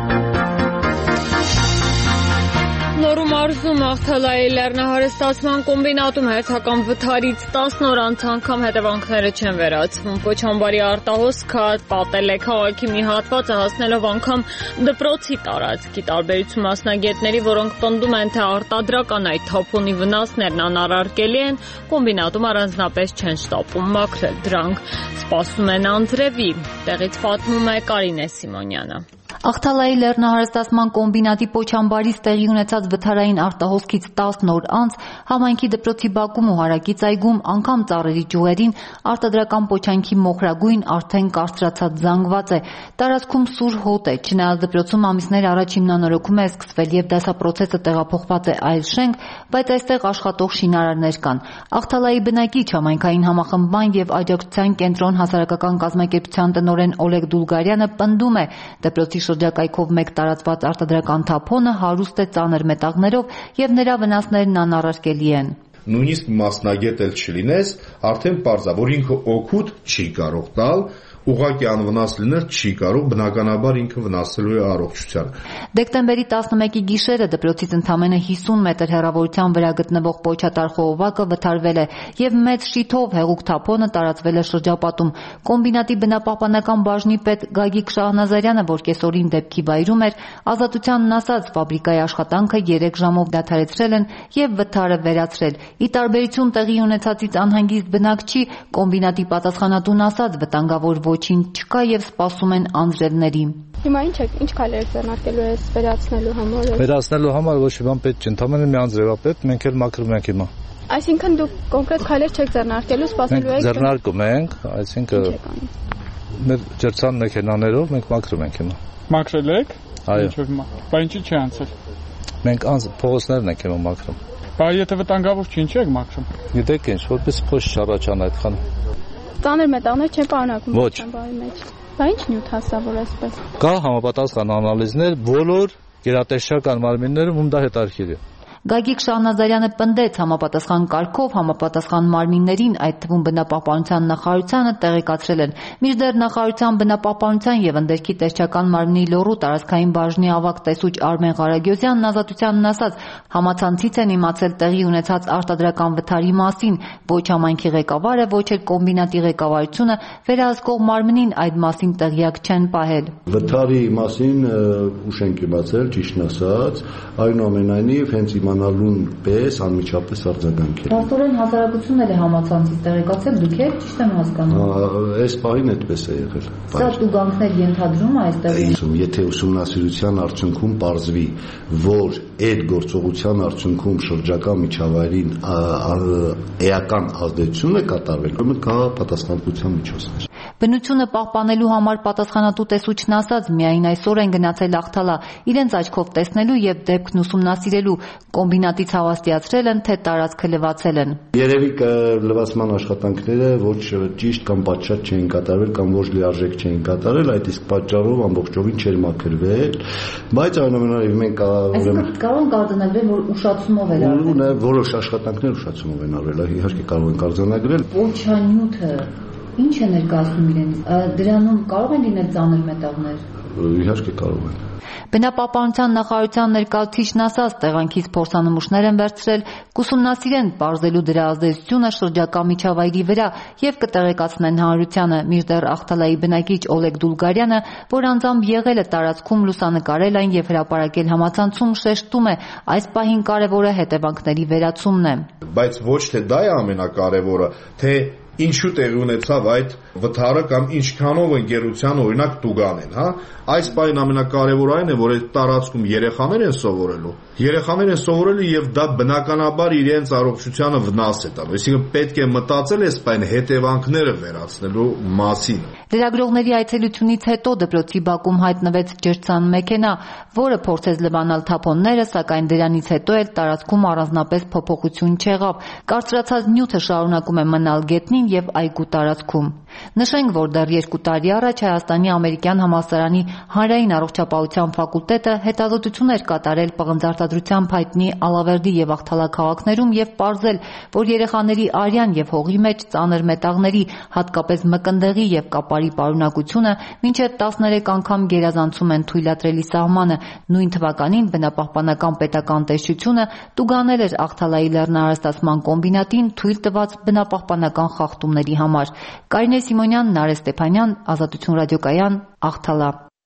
Նորու մարզում Աղթալայի լեռնահարստացման կոմբինատում հերթական վթարից տասն օր անց անգամ հետևանքները չեն վերացվում։ Կոչամբարի արտահոսքը պատել է քաղաքի մի հատվածը, հասնելով անգամ դպրոցի տարածքի։ Տարբերություն մասնագետների, որոնք պնդում են, թե արտադրական այդ թափոնի վնասներն անառարկելի են, կոմբինատում առանձնապես չեն շտապում մաքրել դրանք։ Սպասում են անձրևի։ Տեղից պատմում է Կարինե Սիմոնյանը։ Աղթալայի լեռնահարստացման կոմբինատի Պոչամբարից տեղի ունեցած վթարային արտահոսքից տասն օր անց համայնքի դպրոցի բակում ու հարակից այգում անգամ ծառերի ջուղերին արտադրական պոչանքի մոխրագույն արդեն կարծրացած զանգված է։ Տարածքում սուր հոտ է, չնայած դպրոցում ամիսներ առաջ հիմնանորոգում է սկսվել եւ դասապրոցեսը տեղափոխված է այլ շենք, բայց այստեղ աշխատող շինարարներ կան։ Աղթալայի բնակիչ համայնքային համախմբման եւ աջակցության կենտրոն հասարակական կազմակերպության տնօրեն Օլեգ Դուլգարյանը պնդում է, դպրոցի շրջակայքով մեկ տարածված արտադրական թափոնը հարուստ է ծանր մետաղներով եւ նրա վնասներն անառարկելի են։ նույնիսկ մասնագետ էլ չլինես, արդեն պարզ է, որ ինքը օգուտ չի կարող տալ, ուղղակի անվնաս լինել չի կարող, բնականաբար ինքը վնասելու է առողջությանը։ Դեկտեմբերի տասնմեկի գիշերը դպրոցից ընդամենը հիսուն մետր հեռավորության վրա գտնվող պոչատար խողովակը վթարվել է եւ մեծ շիթով հեղուկ թափոնը տարածվել է շրջապատում։ Կոմբինատի բնապահպանական բաժնի պետ Գագիկ Շահնազարյանը, որ կեսօրին դեպքի վայրում էր, ազատությանն ասաց, ֆաբրիկայի աշխատանքը երեք ժամով դադարեցրել են եւ վթարը վերացրել։ Ի տարբերություն տեղի ունեցածից անհանգիստ բնակչի, կոմբինատի պատասխանատուն ասաց, վտանգավոր ոչինչ չկա եւ սպասում են անձրևների։ Հիմա ինչ է, ինչ քայլեր ձեռնարկելու ես վերացնելու համար։ Վերացնելու համար ոչ մի բան պետք չի, ընդամենը մի անձրևապետ, մենք էլ մաքրում ենք հիմա։ Այսինքն դուք կոնկրետ քայլեր չեք ձեռնարկելու, սպասելու եք։ Ձեռնարկում ենք, այսինքն մեր ջրցան մեքենաներով մենք մաքրում ենք հիմա։ Մաքրել եք։ Այո։ Բայց ինչի՞ չի անցել։ Մենք փողոցներն ենք հիմա մաքրում։ Բայց եթե վտանգավոր չի, ինչ եք մաքրում։ Գիտեք ինչ, որպես փոշ չառաջանա այդքան։ Ծանր մետաղներ չեն պարունակում Ոչ։ մեջ։ Բա ինչ նյութ հասա, որ այսպես։ Կա համապատասխան անալիզներ բոլոր գերատեսչական մարմիններում, ում դա հետարքիր է։ Գագիկ Շահնազարյանը պնդեց համապատասխան կարգով համապատասխան մարմիններին, այդ թվում բնապահպանության նախարարությանը տեղեկացրել են։ Մինչդեռ նախարարության բնապահպանության եւ ընդերքի տեսչական մարմնի լոռու տարածքային բաժնի ավագ տեսուչ Արմեն Ղարագյոզյանն ազատությանն ասաց, համացանցից են իմացել տեղի ունեցած արտադրական վթարի մասին, ոչ համայնքի ղեկավարը, ոչ էլ կոմբինատի ղեկավարությունը վերահսկող մարմնին այդ մասին տեղյակ չեն պահել։ Վթարի մասին ուշ ենք իմացել, ճիշտն ասած, այնուամենայնիվ հենց իմանալուն պես անմիջապես արձագանքել։ Պաստորեն հասարակությունն էլ է համացանցից տեղեկացել, դուք եք ճիշտ եմ հասկանում։ Այս պահին այդպես է եղել։ Սա տուգանքներ ենթադրում է այստեղ։ Եթե ուսումնասիրության արդյունքում պարզվի, որ այդ գործողության արդյունքում շրջակա միջավայրին էական ազդեցություն է կատարվել, ուրեմն կա պատասխանատվության միջոցներ։ Բնությունը պահպանելու համար պատասխանատու տեսուչն ասաց, միայն այսօր են գնացել Ախթալա, իրենց աչքով տեսնելու եւ դեպքն ուսումնասիրելու, կոմբինատից հավաստիացրել են, թե տարածքը լվացել են։ Երևի լվացման աշխատանքները ոչ ճիշտ կամ պատշաճ չէին կատարվել կամ ոչ լիարժեք չէին կատարել, այդ իսկ պատճառով ամբողջովին չէր մաքրվել, բայց այնուամենայնիվ մենք Այսինքն կարող ենք արձանագրել, որ ուշացումով էր արվել։ Որոշ աշխատանքներ ուշացումով են արվել, իհարկե կարող ենք արձանագրել։ Պոչանյութը ինչ է ներկայացնում իրենից։ Դրանում կարող են լինել ծանր մետաղներ։ Իհարկե կարող են։ Բնապահպանության նախարարության ներկայացուցիչն ասաց, տեղանքից փորձանմուշներ են վերցրել, կուսումնասիրեն պարզելու դրա ազդեցությունը շրջակա միջավայրի վրա եւ կտեղեկացնեն հանրությանը։ Մինչդեռ Ախթալայի բնակիչ Օլեգ Դուլգարյանը, որ անձամբ եղել է տարածքում, լուսանկարել այն եւ հրապարակել համացանցում, շեշտում է, այս պահին կարեւորը հետևանքների վերացումն է։ Բայց ոչ թե դա է ամենակարևորը, թե ինչու տեղի ունեցավ այդ վթարը կամ ինչքանով ընկերության օրինակ տուգան են, հա? Այս բանը ամենակարևորը այն է, որ այդ տարածքում երեխաներ են սովորելու։ Երեխաներ են սովորելու եւ դա բնականաբար իրենց առողջությանը վնաս է տալու։ Այսինքն պետք է մտածել այս բան հետևանքները վերացնելու մասին։ Լրագրողների այցելությունից հետո դպրոցի բակում հայտնվեց ջրցան մեքենա, որը փորձեց լվանալ թափոնները, սակայն դրանից հետո էլ տարածքում առանձնապես փոփոխություն չեղավ։ Կարծրացած նյութը շարունակում է մնալ գետնին եւ այգու տարածքում։ Նշենք, որ դեռ երկու տարի առաջ Հայաստանի ամերիկյան համալսարանի հանրային առողջապահության ֆակուլտետը հետազոտություն էր կատարել պղնձարտադրությամբ հայտնի Ալավերդի եւ Ախթալա քաղաքներում եւ պարզել, որ երեխաների արյան եւ հողի մեջ ծանր մետաղների, հատկապես մկնդեղի եւ կապարի պարունակությունը մինչեւ տասներեք անգամ գերազանցում են թույլատրելի սահմանը։ Նույն թվականին բնապահպանական պետական տեսչությունը տուգանել էր Ախթալայի լեռնահարստացման կոմբինատին թույլ տված բնապահպանական խախտումների համար։ Կարինե Սիմոնյան, Նարէ Ստեփանյան, Ազատություն ռադիոկայան, Ախթալա։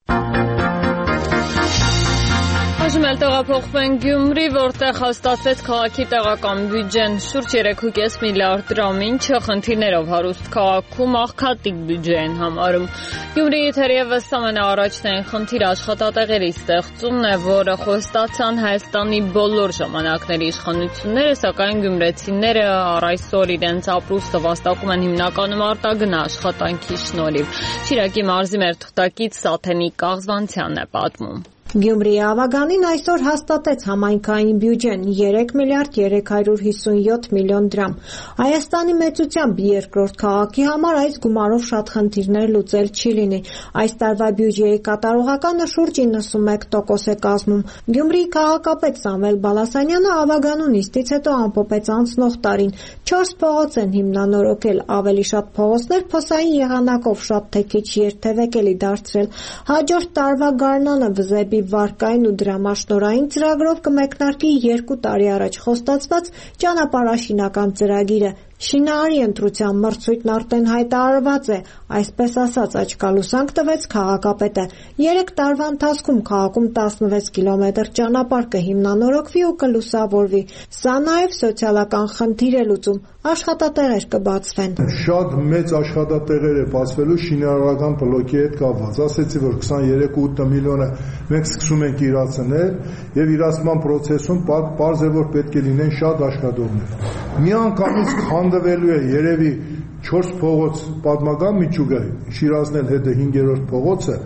Այժմ էլ տեղափոխվենք Գյումրի, որտեղ հաստատվեց քաղաքի տեղական բյուջեն շուրջ երեք ու կես միլիարդ դրամ, ինչը խնդիրներով հարուստ քաղաքում աղքատիկ բյուջե են համարում։ Գյումրիի թերևս ամենաառաջնային խնդիրը աշխատատեղերի ստեղծումն է, որը խոստացան Հայաստանի բոլոր ժամանակների իշխանությունները, սակայն գյումրեցիները առ այսօր իրենց ապրուստը վաստակում են հիմնականում արտագնա աշխատանքի շնորհիվ։ Շիրակի մարզի մեր թղթակից Սաթենիկ Կաղզվանցյանն է պատմում։ Գյումրիի Ավագանին այսօր հաստատեց համայնքային բյուջեն երեք միլիարդ երեք հարյուր հիսունյոթ միլիոն դրամ։ Հայաստանի մեծությամբ երկրորդ քաղաքի համար այս գումարով շատ խնդիրներ լուծել չի լինի։ Այս տարվա բյուջեի կատարողականը շուրջ իննսունմեկ տոկոս է կազմում։ Գյումրիի քաղաքապետ Սամվել Բալասանյանը Ավագանու նիստից հետո ամփոփեց անցնող տարին։ Չորս փողոց են հիմնանորոգել, ավելի շատ փողոցներ փոսային եղանակով շատ թե քիչ երթևեկելի դարձրել։ Հաջորդ տարվա գարնանը վզեբի վարկային ու դրամաշնորհային ծրագրով կմեկնարկի երկու տարի առաջ խոստացված ճանապարհաշինական ծրագիրը։ Շինարարի ընտրության մրցույթն արդեն հայտարարված է, այսպես ասած աչքալուսանք տվեց քաղաքապետը։ Երեք տարվա ընթացքում քաղաքում տասնվեց կիլոմետր ճանապարհ կհիմնանորոգվի ու կլուսավորվի։ Սա նաև սոցիալական խնդիր է լուծում, աշխատատեղեր կբացվեն։ Շատ մեծ աշխատատեղեր է բացվելու շինարարական բլոկի հետ կապված։ Ասեցի, որ քսաներեք ութ միլիոնը մենք սկսում ենք իրացնել եւ իրացման process-ում պարզ է, որ պետք է լինեն շատ աշխատողներ։ Միանգամից քանդվելու է երևի չորս փողոց պատմական միջուկը, Շիրազն էլ հետը հինգերորդ փողոցը,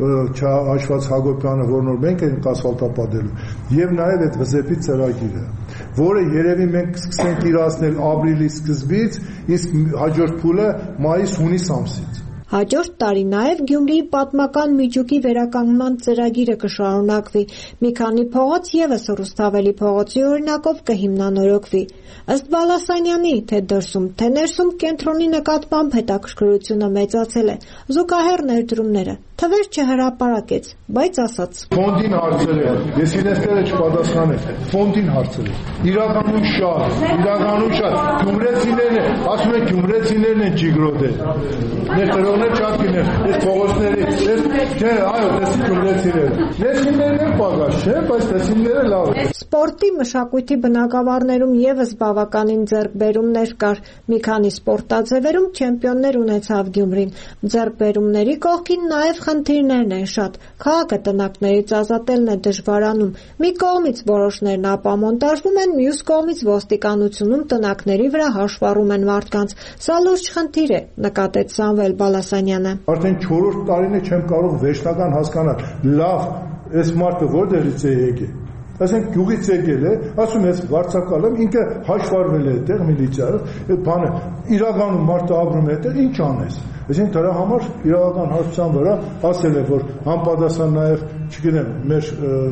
հաշված Հակոբյանը, որ նոր մենք ենք ասֆալտապատելու, եւ նաեւ այդ վզեպի ծրագիրը, որը երևի մենք սկսենք իրացնել ապրիլի սկզբից, իսկ հաջորդ փուլը մայիս-հունիս ամսից։ Հաջորդ տարի նաև Գյումրիի պատմական միջուկի վերականգնման ծրագիրը կշարունակվի։ Մի քանի փողոց ևս Ռուսթավելի փողոցի օրինակով կհիմնանորոգվի։ Ըստ Բալասանյանի, թե դրսում, թե ներսում կենտրոնի նկատմամբ հետաքրքրությունը մեծացել է։ Զուգահեռ ներդրումները թվեր չհրապարակեց, բայց ասաց. Ֆոնդին հարցեր է, ես իրենցները չպատասխանեմ, ֆոնդին հարցեր է։ Իրականում շատ, իրականում շատ, գյումրեցիներն են, ասում են գյումրեցիներն են ջիգրոդել։ Ներ տրողներ չափիներ, այս փողոցների, չէ, այո, տեսի գյումրեցիները։ Ներսիններն են պակաս, չէ, բայց տեսինները լավ են։ Սպորտի մշակույթի բնակավարներում ևս բավականին ձեռքբերումներ կար։ Մի քանի սպորտաձևերում չեմպիոններ ունեցավ Գյումրին։ Ձեռքբերումների կողքին նաև խնդիրներն են շատ։ Քաղաքը տնակներից ազատելն է դժվարանում։ Մի կողմից որոշներն ապամոնտաժվում են, մյուս կողմից ոստիկանությունում տնակների վրա հաշվառում են մարդկանց։ Սա լուրջ խնդիր է, նկատեց Սամվել Բալասանյանը։ Արդեն չորրորդ տարին է չեմ կարող վերջնական հասկանալ։ Լավ, այս մարդը որտեղից է եկել։ Ասենք գյուղից եկել է, ասում ես վարձակալ եմ, ինքը հաշվառվել է այդտեղ միլիցիայով, այդ բանը իրականում մարդը ապրում է այդտեղ, ինչ անես։ Այսինքն դրա համար իրավական հարցության վրա ասել է, որ համապատասխան նաև, չգիտեմ, մեր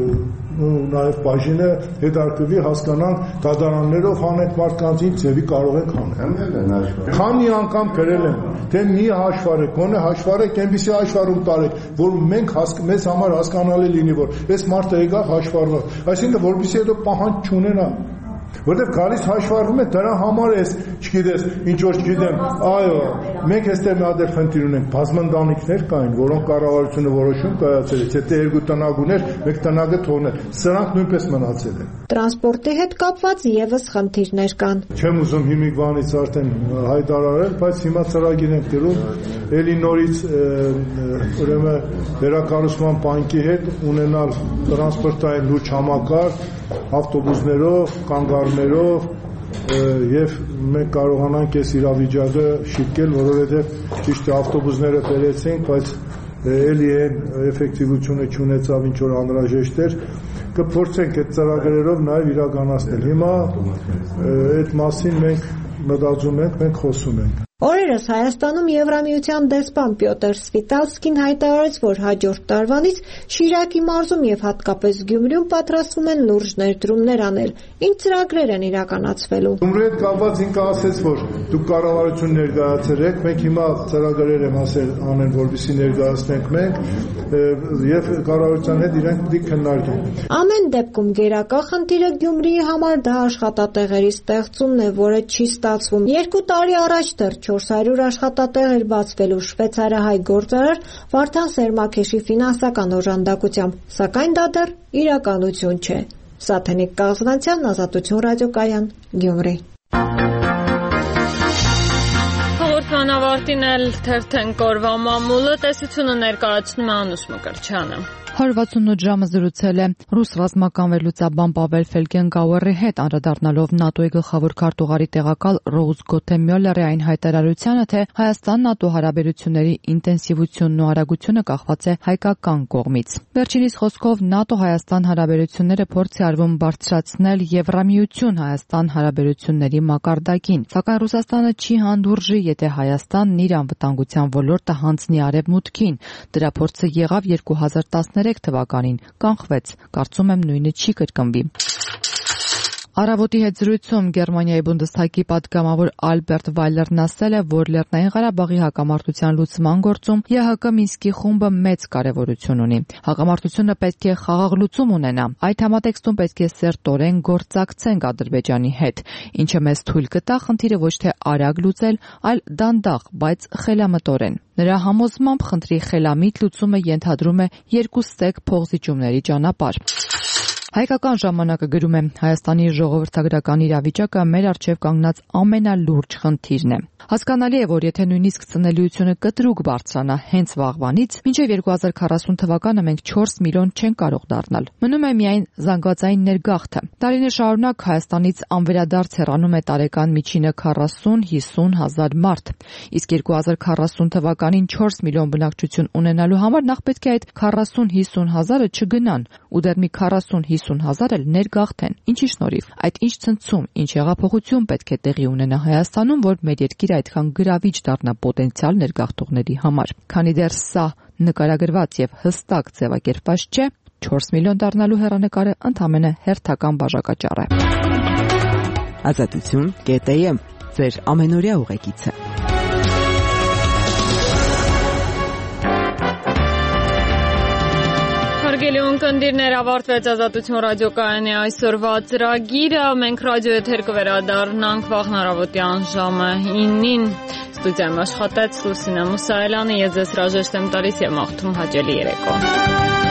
նաև բաժինը հետարկվի հասկանանք դատարաններով հանենք մարդկանց ինչ ձևի կարող ենք հանել։ Քանի անգամ գրել եմ, թե մի հաշվարեք, գոնե հաշվարեք, այնպիսի հաշվարում տարեք, որ մենք մեզ համար հասկանալի լինի, որ այս մարդը եկա հաշվառված, այսինքն որպեսզի հետո պահանջ չունենա։ Որտեվ գալիս հաշվառվում է, դրա համար էս, չգիտես, ինչ որ չգիտեմ, այո, մենք այստեղ մի հատ խնդիր ունենք, բազմընտանիքներ կային, որոնք կառավարությունը որոշում կայացրել է, եթե երկու տնակ ուներ, մեկ տնակը թողնել, սրանք նույնպես մնացել են։ Տրանսպորտի հետ կապված ևս խնդիրներ կան։ Չեմ ուզում հիմիկվանից արդեն հայտարարել, բայց հիմա ծրագիր ենք դրում, էլի նորից ուրեմն վերակառուցման բանկի հետ ունենալ տրանսպորտային լուրջ համակարգ, ավտոբուսներով, կանգառներով եւ մենք կարողանանք այս իրավիճակը շտկել, որովհետեւ ճիշտ է ավտոբուսները բերեցինք, բայց էլի այն էֆեկտիվությունը չունեցավ, ինչ որ անհրաժեշտ էր, կփորձենք այդ ծրագրերով նաեւ իրականացնել։ Հիմա այդ մասին մենք մտածում ենք, մենք խոսում ենք։ Օրերս Հայաստանում Եվրամիության դեսպան Պյոտր Սվիտալսկին հայտարարեց, որ հաջորդ տարվանից Շիրակի մարզում եւ հատկապես Գյումրիում պատրաստվում են լուրջ ներդրումներ անել։ Ինչ ծրագրեր են իրականացվելու։ Գյումրի հետ կապված ինքը ասեց, որ դուք կառավարություն ներկայացրեք, մենք հիմա ծրագրեր եմ ասել անեն, որպեսզի ներկայացնենք մենք եւ կառավարության հետ իրենք պետք է քննարկեն։ Ամեն դեպքում գերակա խնդիրը Գյումրիի համար դա աշխատատեղերի ստեղծումն է, որը չի ստացվում։ Երկու տարի առաջ դեռ չորս հարյուր աշխատատեղ էր բացվելու շվեյցարահայ գործարար Վարդան Սերմաքեշի ֆինանսական օժանդակությամբ, սակայն դա դեռ իրականություն չէ։ Սաթենիկ Կազանցյան, Ազատություն ռադիոկայան, Գյումրի։ Հաղորդման ավարտին էլ թերթենք օրվա մամուլը, տեսությունը ներկայացնում է Անուշ Մկրտչյանը։ հարյուր վաթսունութ ժամը զրուցել է ռուս ռազմական վերլուծաբան Պավել Ֆելգենգաուերի հետ, անդրադառնալով ՆԱՏՕ-ի գլխավոր քարտուղարի տեղակալ Ռոուզ Գոթե Մյոլլերի այն հայտարարությանը, թե Հայաստան-ՆԱՏՕ հարաբերությունների ինտենսիվությունն ու արագությունը կախված է հայկական կողմից։ Վերջինիս խոսքով ՆԱՏՕ-Հայաստան հարաբերությունները փորձ է արվում բարձրացնել Եվրամիություն-Հայաստան հարաբերությունների մակարդակին, սակայն Ռուսաստանը չի հանդուրժի, եթե Հայաստանն իր անվտանգության ոլորտը հանձնի Արևմուտքին։ Դրա փորձը եղավ երկու հազար տասներեք թվականին, կանխվեց, կարծում եմ նույնը չի կրկնվի։ Առավոտի հետ զրույցում Գերմանիայի Բունդեսթագի պատգամավոր Ալբերտ Վայլերն ասել է, որ Լեռնային Ղարաբաղի հակամարտության լուծման գործում ԵՀԿ Մինսկի խումբը մեծ կարևորություն ունի։ Հակամարտությունը պետք է խաղաղ լուծում ունենա։ Այդ համատեքստում պետք է սերտորեն գործակցենք Ադրբեջանի հետ, ինչը մեզ թույլ կտա խնդիրը ոչ թե արագ լուծել, այլ դանդաղ, բայց խելամտորեն։ Նրա համոզմամբ խնդրի խելամիտ լուծումը ենթադրում է երկուստեք փոխզիջումների ճանապարհ։ Հայկական ժամանակը գրում է. Հայաստանի ժողովրդագրական իրավիճակը մեր առջև կանգնած ամենալուրջ խնդիրն է։ Հասկանալի է, որ եթե նույնիսկ ծնելիությունը կտրուկ բարձրանա հենց վաղվանից, մինչև երկու հազար քառասուն թվականը մենք չորս միլիոն չենք կարող դառնալ։ Մնում է միայն զանգվածային ներգաղթը։ Տարիներ շարունակ Հայաստանից անվերադարձ հեռանում է տարեկան միջինը քառասուն-հիսուն հազար մարդ։ Իսկ երկու հազար քառասուն թվականին չորս միլիոն բնակչություն ունենալու համար նախ պետք է այդ քառասուն-հիսուն հազարը չգնան, ու դեռ մի քառասուն-հիսուն հազար էլ ներգաղթեն։ Ինչի շնորհիվ։ Այդ ինչ ցնցում, ինչ հեղափոխություն պետք է տեղի ունենա Հայաստանում, որ մեր երկիրը այդքան գրավիչ դառնա պոտենցիալ ներգաղթողների համար։ Քանի դեռ սա նկարագրված եւ հստակ ձևակերպված չէ, չորս միլիոն դառնալու հեռանկարը ընդամենը հերթական բաժակաճառ է։ Ազատություն կետ է եմ, ձեր ամենօրյա ուղեկիցը։ Հարգելի ունկնդիրներ, ավարտվեց Ազատություն ռադիոկայանի այսօրվա ծրագիրը։ Մենք ռադիո եթեր կվերադառնանք վաղ առավոտյան ժամը ինին։ Ստուդիայում աշխատեց Լուսինե Մուսայելյանը, ես ձեզ հրաժեշտ եմ տալիս եւ մաղթում հաճելի երեկո։